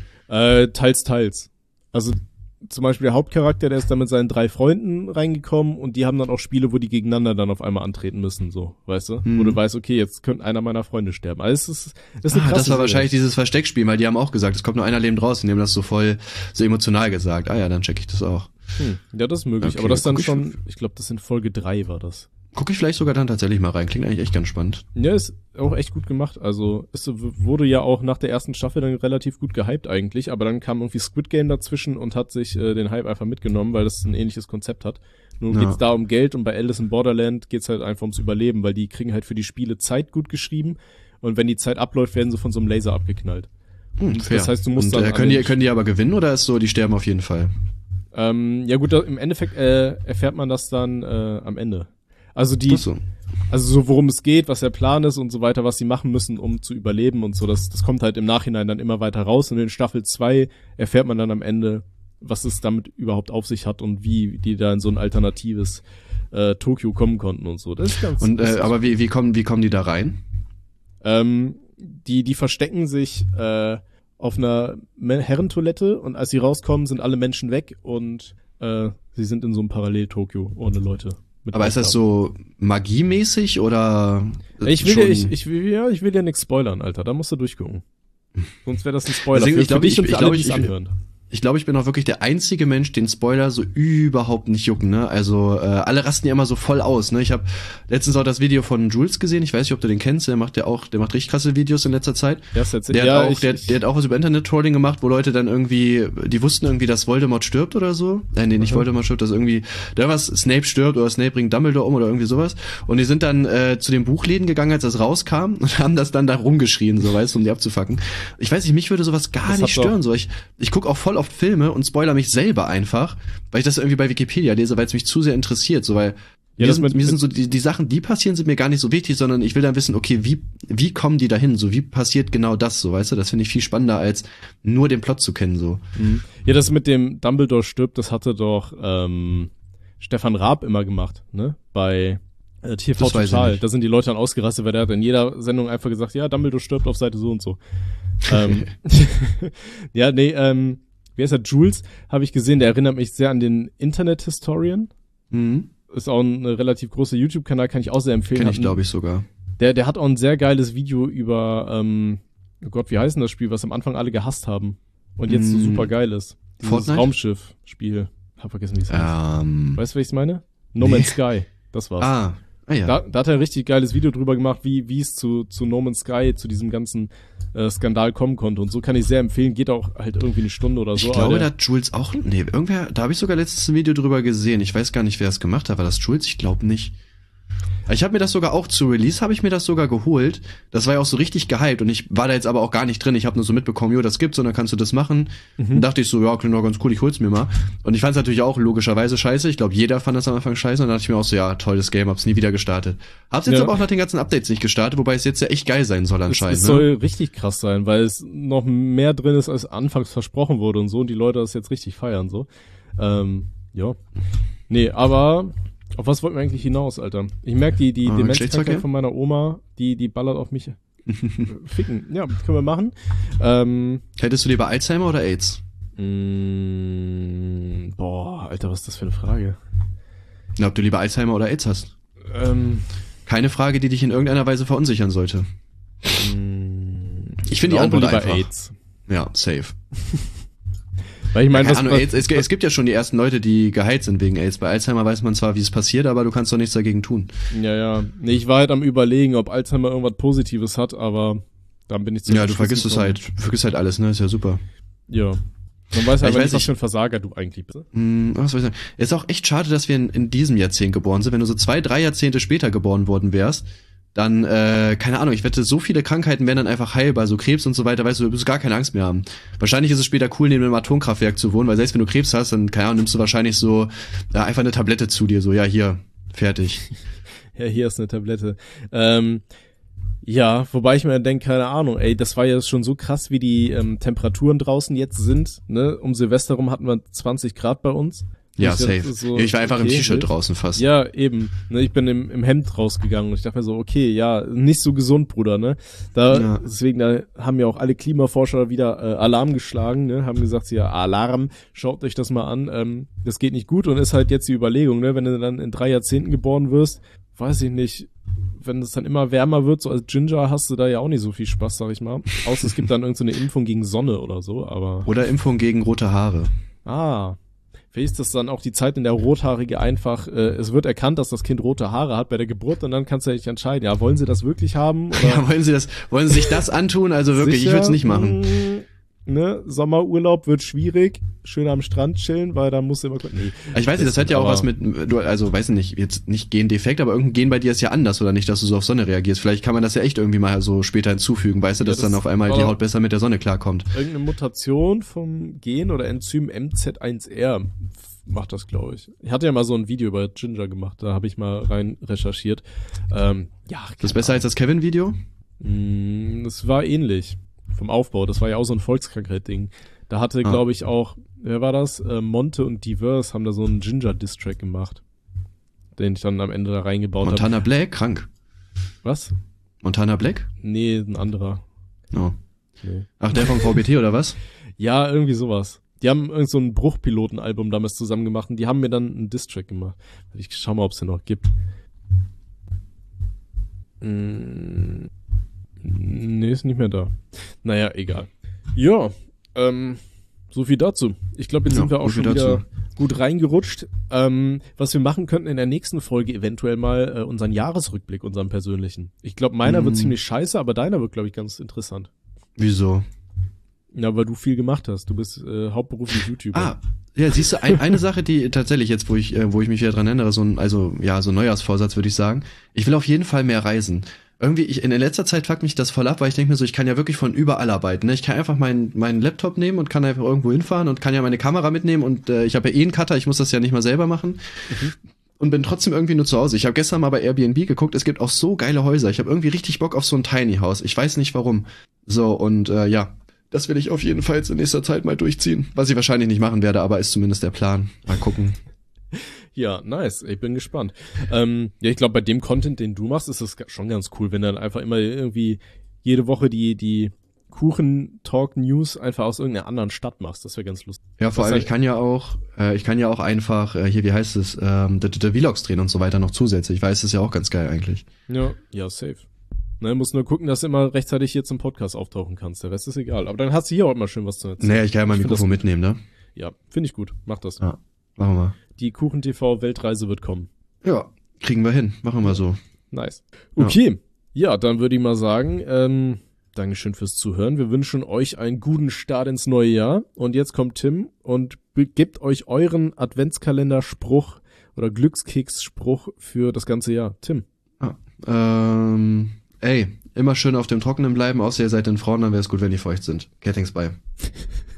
Teils. Also zum Beispiel der Hauptcharakter, der ist dann mit seinen 3 Freunden reingekommen und die haben dann auch Spiele, wo die gegeneinander dann auf einmal antreten müssen, so, weißt du? Wo du weißt, okay, jetzt könnte einer meiner Freunde sterben. Also das ist eine krasse das war wahrscheinlich dieses Versteckspiel, weil die haben auch gesagt, es kommt nur einer lebend raus, die haben das so voll, so emotional gesagt. Ah ja, dann check ich das auch. Ja, das ist möglich, okay, aber das dann schon, ich glaube, das in Folge 3 war das. Gucke ich vielleicht sogar dann tatsächlich mal rein. Klingt eigentlich echt ganz spannend. Ja, ist auch echt gut gemacht. Also es wurde ja auch nach der ersten Staffel dann relativ gut gehypt eigentlich, aber dann kam irgendwie Squid Game dazwischen und hat sich den Hype einfach mitgenommen, weil das ein ähnliches Konzept hat. Nun geht's da um Geld und bei Alice in Borderland geht's halt einfach ums Überleben, weil die kriegen halt für die Spiele Zeit gut geschrieben und wenn die Zeit abläuft, werden sie von so einem Laser abgeknallt. Fair. Das heißt, du musst und, dann können die aber gewinnen oder ist so, die sterben auf jeden Fall? Ja gut, im Endeffekt erfährt man das dann am Ende. Also so worum es geht, was der Plan ist und so weiter, was sie machen müssen, um zu überleben und so, das kommt halt im Nachhinein dann immer weiter raus und in Staffel 2 erfährt man dann am Ende, was es damit überhaupt auf sich hat und wie die da in so ein alternatives Tokio kommen konnten und so. Das ist ganz und aber wie kommen die da rein? Die verstecken sich auf einer Herrentoilette und als sie rauskommen, sind alle Menschen weg und sie sind in so einem Parallel-Tokio ohne Leute. Aber ist das so magiemäßig oder? Ich will dir nichts spoilern, Alter. Da musst du durchgucken. Sonst wäre das ein Spoiler. Also ich glaube, dich und für alle, die es anhören. ich glaube, ich bin auch wirklich der einzige Mensch, den Spoiler so überhaupt nicht jucken, ne? Also alle rasten ja immer so voll aus, ne? Ich habe letztens auch das Video von Jules gesehen, ich weiß nicht, ob du den kennst, der macht richtig krasse Videos in letzter Zeit. Der hat auch was über Internet-Trolling gemacht, wo Leute dann irgendwie, die wussten irgendwie, dass Voldemort stirbt oder so. Nee, nicht Voldemort stirbt, dass irgendwie, Snape stirbt oder Snape bringt Dumbledore um oder irgendwie sowas. Und die sind dann zu den Buchläden gegangen, als das rauskam und haben das dann da rumgeschrien, so weißt du, um die abzufacken. Ich weiß nicht, mich würde sowas gar nicht stören, so ich gucke auch voll oft Filme und spoiler mich selber einfach, weil ich das irgendwie bei Wikipedia lese, weil es mich zu sehr interessiert, so weil mir sind so die Sachen, die passieren, sind mir gar nicht so wichtig, sondern ich will dann wissen, okay, wie kommen die dahin, so wie passiert genau das, so weißt du, das finde ich viel spannender als nur den Plot zu kennen, so. Ja, das mit dem Dumbledore stirbt, das hatte doch Stefan Raab immer gemacht, ne? Bei TV Total. Da sind die Leute dann ausgerastet, weil der hat in jeder Sendung einfach gesagt, ja, Dumbledore stirbt auf Seite so und so. Ja, nee, wie heißt der? Jules, habe ich gesehen, der erinnert mich sehr an den Internet-Historian. Ist auch ein relativ großer YouTube-Kanal, kann ich auch sehr empfehlen. Kenn ich, glaube ich, sogar. Der hat auch ein sehr geiles Video über, oh Gott, wie heißt denn das Spiel, was am Anfang alle gehasst haben und jetzt so super geil ist. Dieses Fortnite? Raumschiff-Spiel. Hab vergessen, wie es heißt. Weißt du, was ich meine? No Man's Sky. Das war's. Ja. Da hat er ein richtig geiles Video drüber gemacht, wie es zu No Man's Sky, zu diesem ganzen Skandal kommen konnte. Und so kann ich sehr empfehlen. Geht auch halt irgendwie eine Stunde oder so. Ich glaube, da hat Jules auch, da habe ich sogar letztens ein Video drüber gesehen. Ich weiß gar nicht, wer es gemacht hat. War das Jules? Ich glaube nicht. Ich habe mir das sogar auch zu Release, habe ich mir das sogar geholt. Das war ja auch so richtig gehypt und ich war da jetzt aber auch gar nicht drin. Ich habe nur so mitbekommen, das gibt's und dann kannst du das machen. Dann dachte ich so, ja, klingt doch ganz cool, ich hol's mir mal. Und ich fand's natürlich auch logischerweise scheiße. Ich glaube, jeder fand das am Anfang scheiße und dann dachte ich mir auch so, ja, tolles Game, hab's nie wieder gestartet. Hab's jetzt aber auch nach den ganzen Updates nicht gestartet, wobei es jetzt ja echt geil sein soll anscheinend. Es soll richtig krass sein, weil es noch mehr drin ist, als anfangs versprochen wurde und so und die Leute das jetzt richtig feiern, so. Ja. Nee, aber auf was wollten wir eigentlich hinaus, Alter? Ich merke, die Demenzkrankheit von meiner Oma, die ballert auf mich. Ficken. Ja, können wir machen. Hättest du lieber Alzheimer oder AIDS? Boah, Alter, was ist das für eine Frage? Na, ob du lieber Alzheimer oder AIDS hast? Keine Frage, die dich in irgendeiner Weise verunsichern sollte. Ich finde die Antwort einfach. AIDS. Ja, safe. Weil ich meine, es gibt ja schon die ersten Leute, die geheilt sind wegen AIDS. Bei Alzheimer weiß man zwar, wie es passiert, aber du kannst doch nichts dagegen tun. Ja. Nee, ich war halt am Überlegen, ob Alzheimer irgendwas Positives hat, aber dann bin ich zu. Ja, du vergisst halt alles, ne? Ist ja super. Ja. Man weiß halt nicht, was für ein Versager du eigentlich bist. Was soll ich sagen? Es ist auch echt schade, dass wir in diesem Jahrzehnt geboren sind. Wenn du so 2-3 Jahrzehnte später geboren worden wärst, dann, keine Ahnung, ich wette, so viele Krankheiten wären dann einfach heilbar, so Krebs und so weiter, weißt du wirst gar keine Angst mehr haben. Wahrscheinlich ist es später cool, neben einem Atomkraftwerk zu wohnen, weil selbst wenn du Krebs hast, dann, keine Ahnung, nimmst du wahrscheinlich so, einfach eine Tablette zu dir, so, ja, hier, fertig. Ja, hier ist eine Tablette. Ja, wobei ich mir denke, keine Ahnung, ey, das war ja schon so krass, wie die Temperaturen draußen jetzt sind, ne? Um Silvester rum hatten wir 20 Grad bei uns. Ja, safe. So, ich war einfach im T-Shirt draußen fast. Ja, eben. Ne, ich bin im Hemd rausgegangen und ich dachte mir so, okay, ja, nicht so gesund, Bruder, ne? Deswegen, da haben ja auch alle Klimaforscher wieder Alarm geschlagen, ne? Haben gesagt, ja, Alarm, schaut euch das mal an, das geht nicht gut und ist halt jetzt die Überlegung, ne? Wenn du dann in 3 Jahrzehnten geboren wirst, weiß ich nicht, wenn es dann immer wärmer wird, so als Ginger hast du da ja auch nicht so viel Spaß, sag ich mal. Außer es gibt dann irgend so eine Impfung gegen Sonne oder so, aber... Oder Impfung gegen rote Haare. Vielleicht ist das dann auch die Zeit, in der Rothaarige einfach, es wird erkannt, dass das Kind rote Haare hat bei der Geburt und dann kannst du dich entscheiden, ja, wollen sie das wirklich haben? Oder? Ja, wollen sie sich das antun? Also wirklich, sicher? Ich würde es nicht machen. Ne, Sommerurlaub wird schwierig, schön am Strand chillen, weil da musst du immer gucken. Nee, ich weiß nicht, das hat ja auch was mit, weiß nicht, jetzt nicht Gendefekt, aber irgendein Gen bei dir ist ja anders, oder nicht, dass du so auf Sonne reagierst. Vielleicht kann man das ja echt irgendwie mal so später hinzufügen, weißt du, dass dann auf einmal die Haut besser mit der Sonne klarkommt. Irgendeine Mutation vom Gen oder Enzym MZ1R macht das, glaube ich. Ich hatte ja mal so ein Video über Ginger gemacht, da habe ich mal rein recherchiert. Ja, das ist besser als das Kevin-Video? Das war ähnlich. Vom Aufbau, das war ja auch so ein Volkskrankheit-Ding. Da hatte, glaube ich, auch, wer war das? Monte und Diverse haben da so einen Ginger-Diss-Track gemacht, den ich dann am Ende da reingebaut habe. Montana Black? Krank. Was? Montana Black? Nee, ein anderer. Oh. Nee. Ach, der vom VBT oder was? Ja, irgendwie sowas. Die haben irgend so ein Bruchpiloten-Album damals zusammen gemacht und die haben mir dann einen Diss-Track gemacht. Ich schau mal, ob es den noch gibt. Nee, ist nicht mehr da. Naja, egal. Ja, so viel dazu. Ich glaube, jetzt sind wir auch schon wieder gut reingerutscht. Was wir machen könnten in der nächsten Folge eventuell mal unseren Jahresrückblick, unseren persönlichen. Ich glaube, meiner wird ziemlich scheiße, aber deiner wird, glaube ich, ganz interessant. Wieso? Ja, weil du viel gemacht hast. Du bist hauptberuflich YouTuber. Ah, ja, siehst du, eine Sache, die tatsächlich jetzt, wo ich mich wieder dran erinnere, so ein Neujahrsvorsatz würde ich sagen. Ich will auf jeden Fall mehr reisen. Irgendwie, in letzter Zeit fuckt mich das voll ab, weil ich denke mir so, ich kann ja wirklich von überall arbeiten. Ne? Ich kann einfach meinen Laptop nehmen und kann einfach irgendwo hinfahren und kann ja meine Kamera mitnehmen und ich habe ja einen Cutter, ich muss das ja nicht mal selber machen. Und bin trotzdem irgendwie nur zu Hause. Ich habe gestern mal bei Airbnb geguckt, es gibt auch so geile Häuser. Ich habe irgendwie richtig Bock auf so ein Tiny House. Ich weiß nicht warum. So, und das will ich auf jeden Fall jetzt in nächster Zeit mal durchziehen. Was ich wahrscheinlich nicht machen werde, aber ist zumindest der Plan. Mal gucken. Ja, nice. Ich bin gespannt. Ich glaube, bei dem Content, den du machst, ist es schon ganz cool, wenn du dann einfach immer irgendwie jede Woche die Kuchen-Talk-News einfach aus irgendeiner anderen Stadt machst. Das wäre ganz lustig. Ja, vor allem, ich kann ja auch einfach, hier, wie heißt es, der Vlogs drehen und so weiter noch zusätzlich. Ich weiß, das ist ja auch ganz geil eigentlich. Ja, safe. Ne, musst nur gucken, dass du immer rechtzeitig hier zum Podcast auftauchen kannst. Der Rest ist egal. Aber dann hast du hier auch immer schön was zu erzählen. Naja, ich kann ja mein Mikrofon mitnehmen, ne? Ja, finde ich gut. Mach das. Ja, machen wir. Die Kuchen-TV-Weltreise wird kommen. Ja, kriegen wir hin. Machen wir so. Nice. Okay. Ja, dann würde ich mal sagen, Dankeschön fürs Zuhören. Wir wünschen euch einen guten Start ins neue Jahr. Und jetzt kommt Tim und gebt euch euren Adventskalender-Spruch oder Glückskeks-Spruch für das ganze Jahr. Tim. Immer schön auf dem Trockenen bleiben, außer ihr seid in Frauen, dann wäre es gut, wenn die feucht sind. Gettings bei.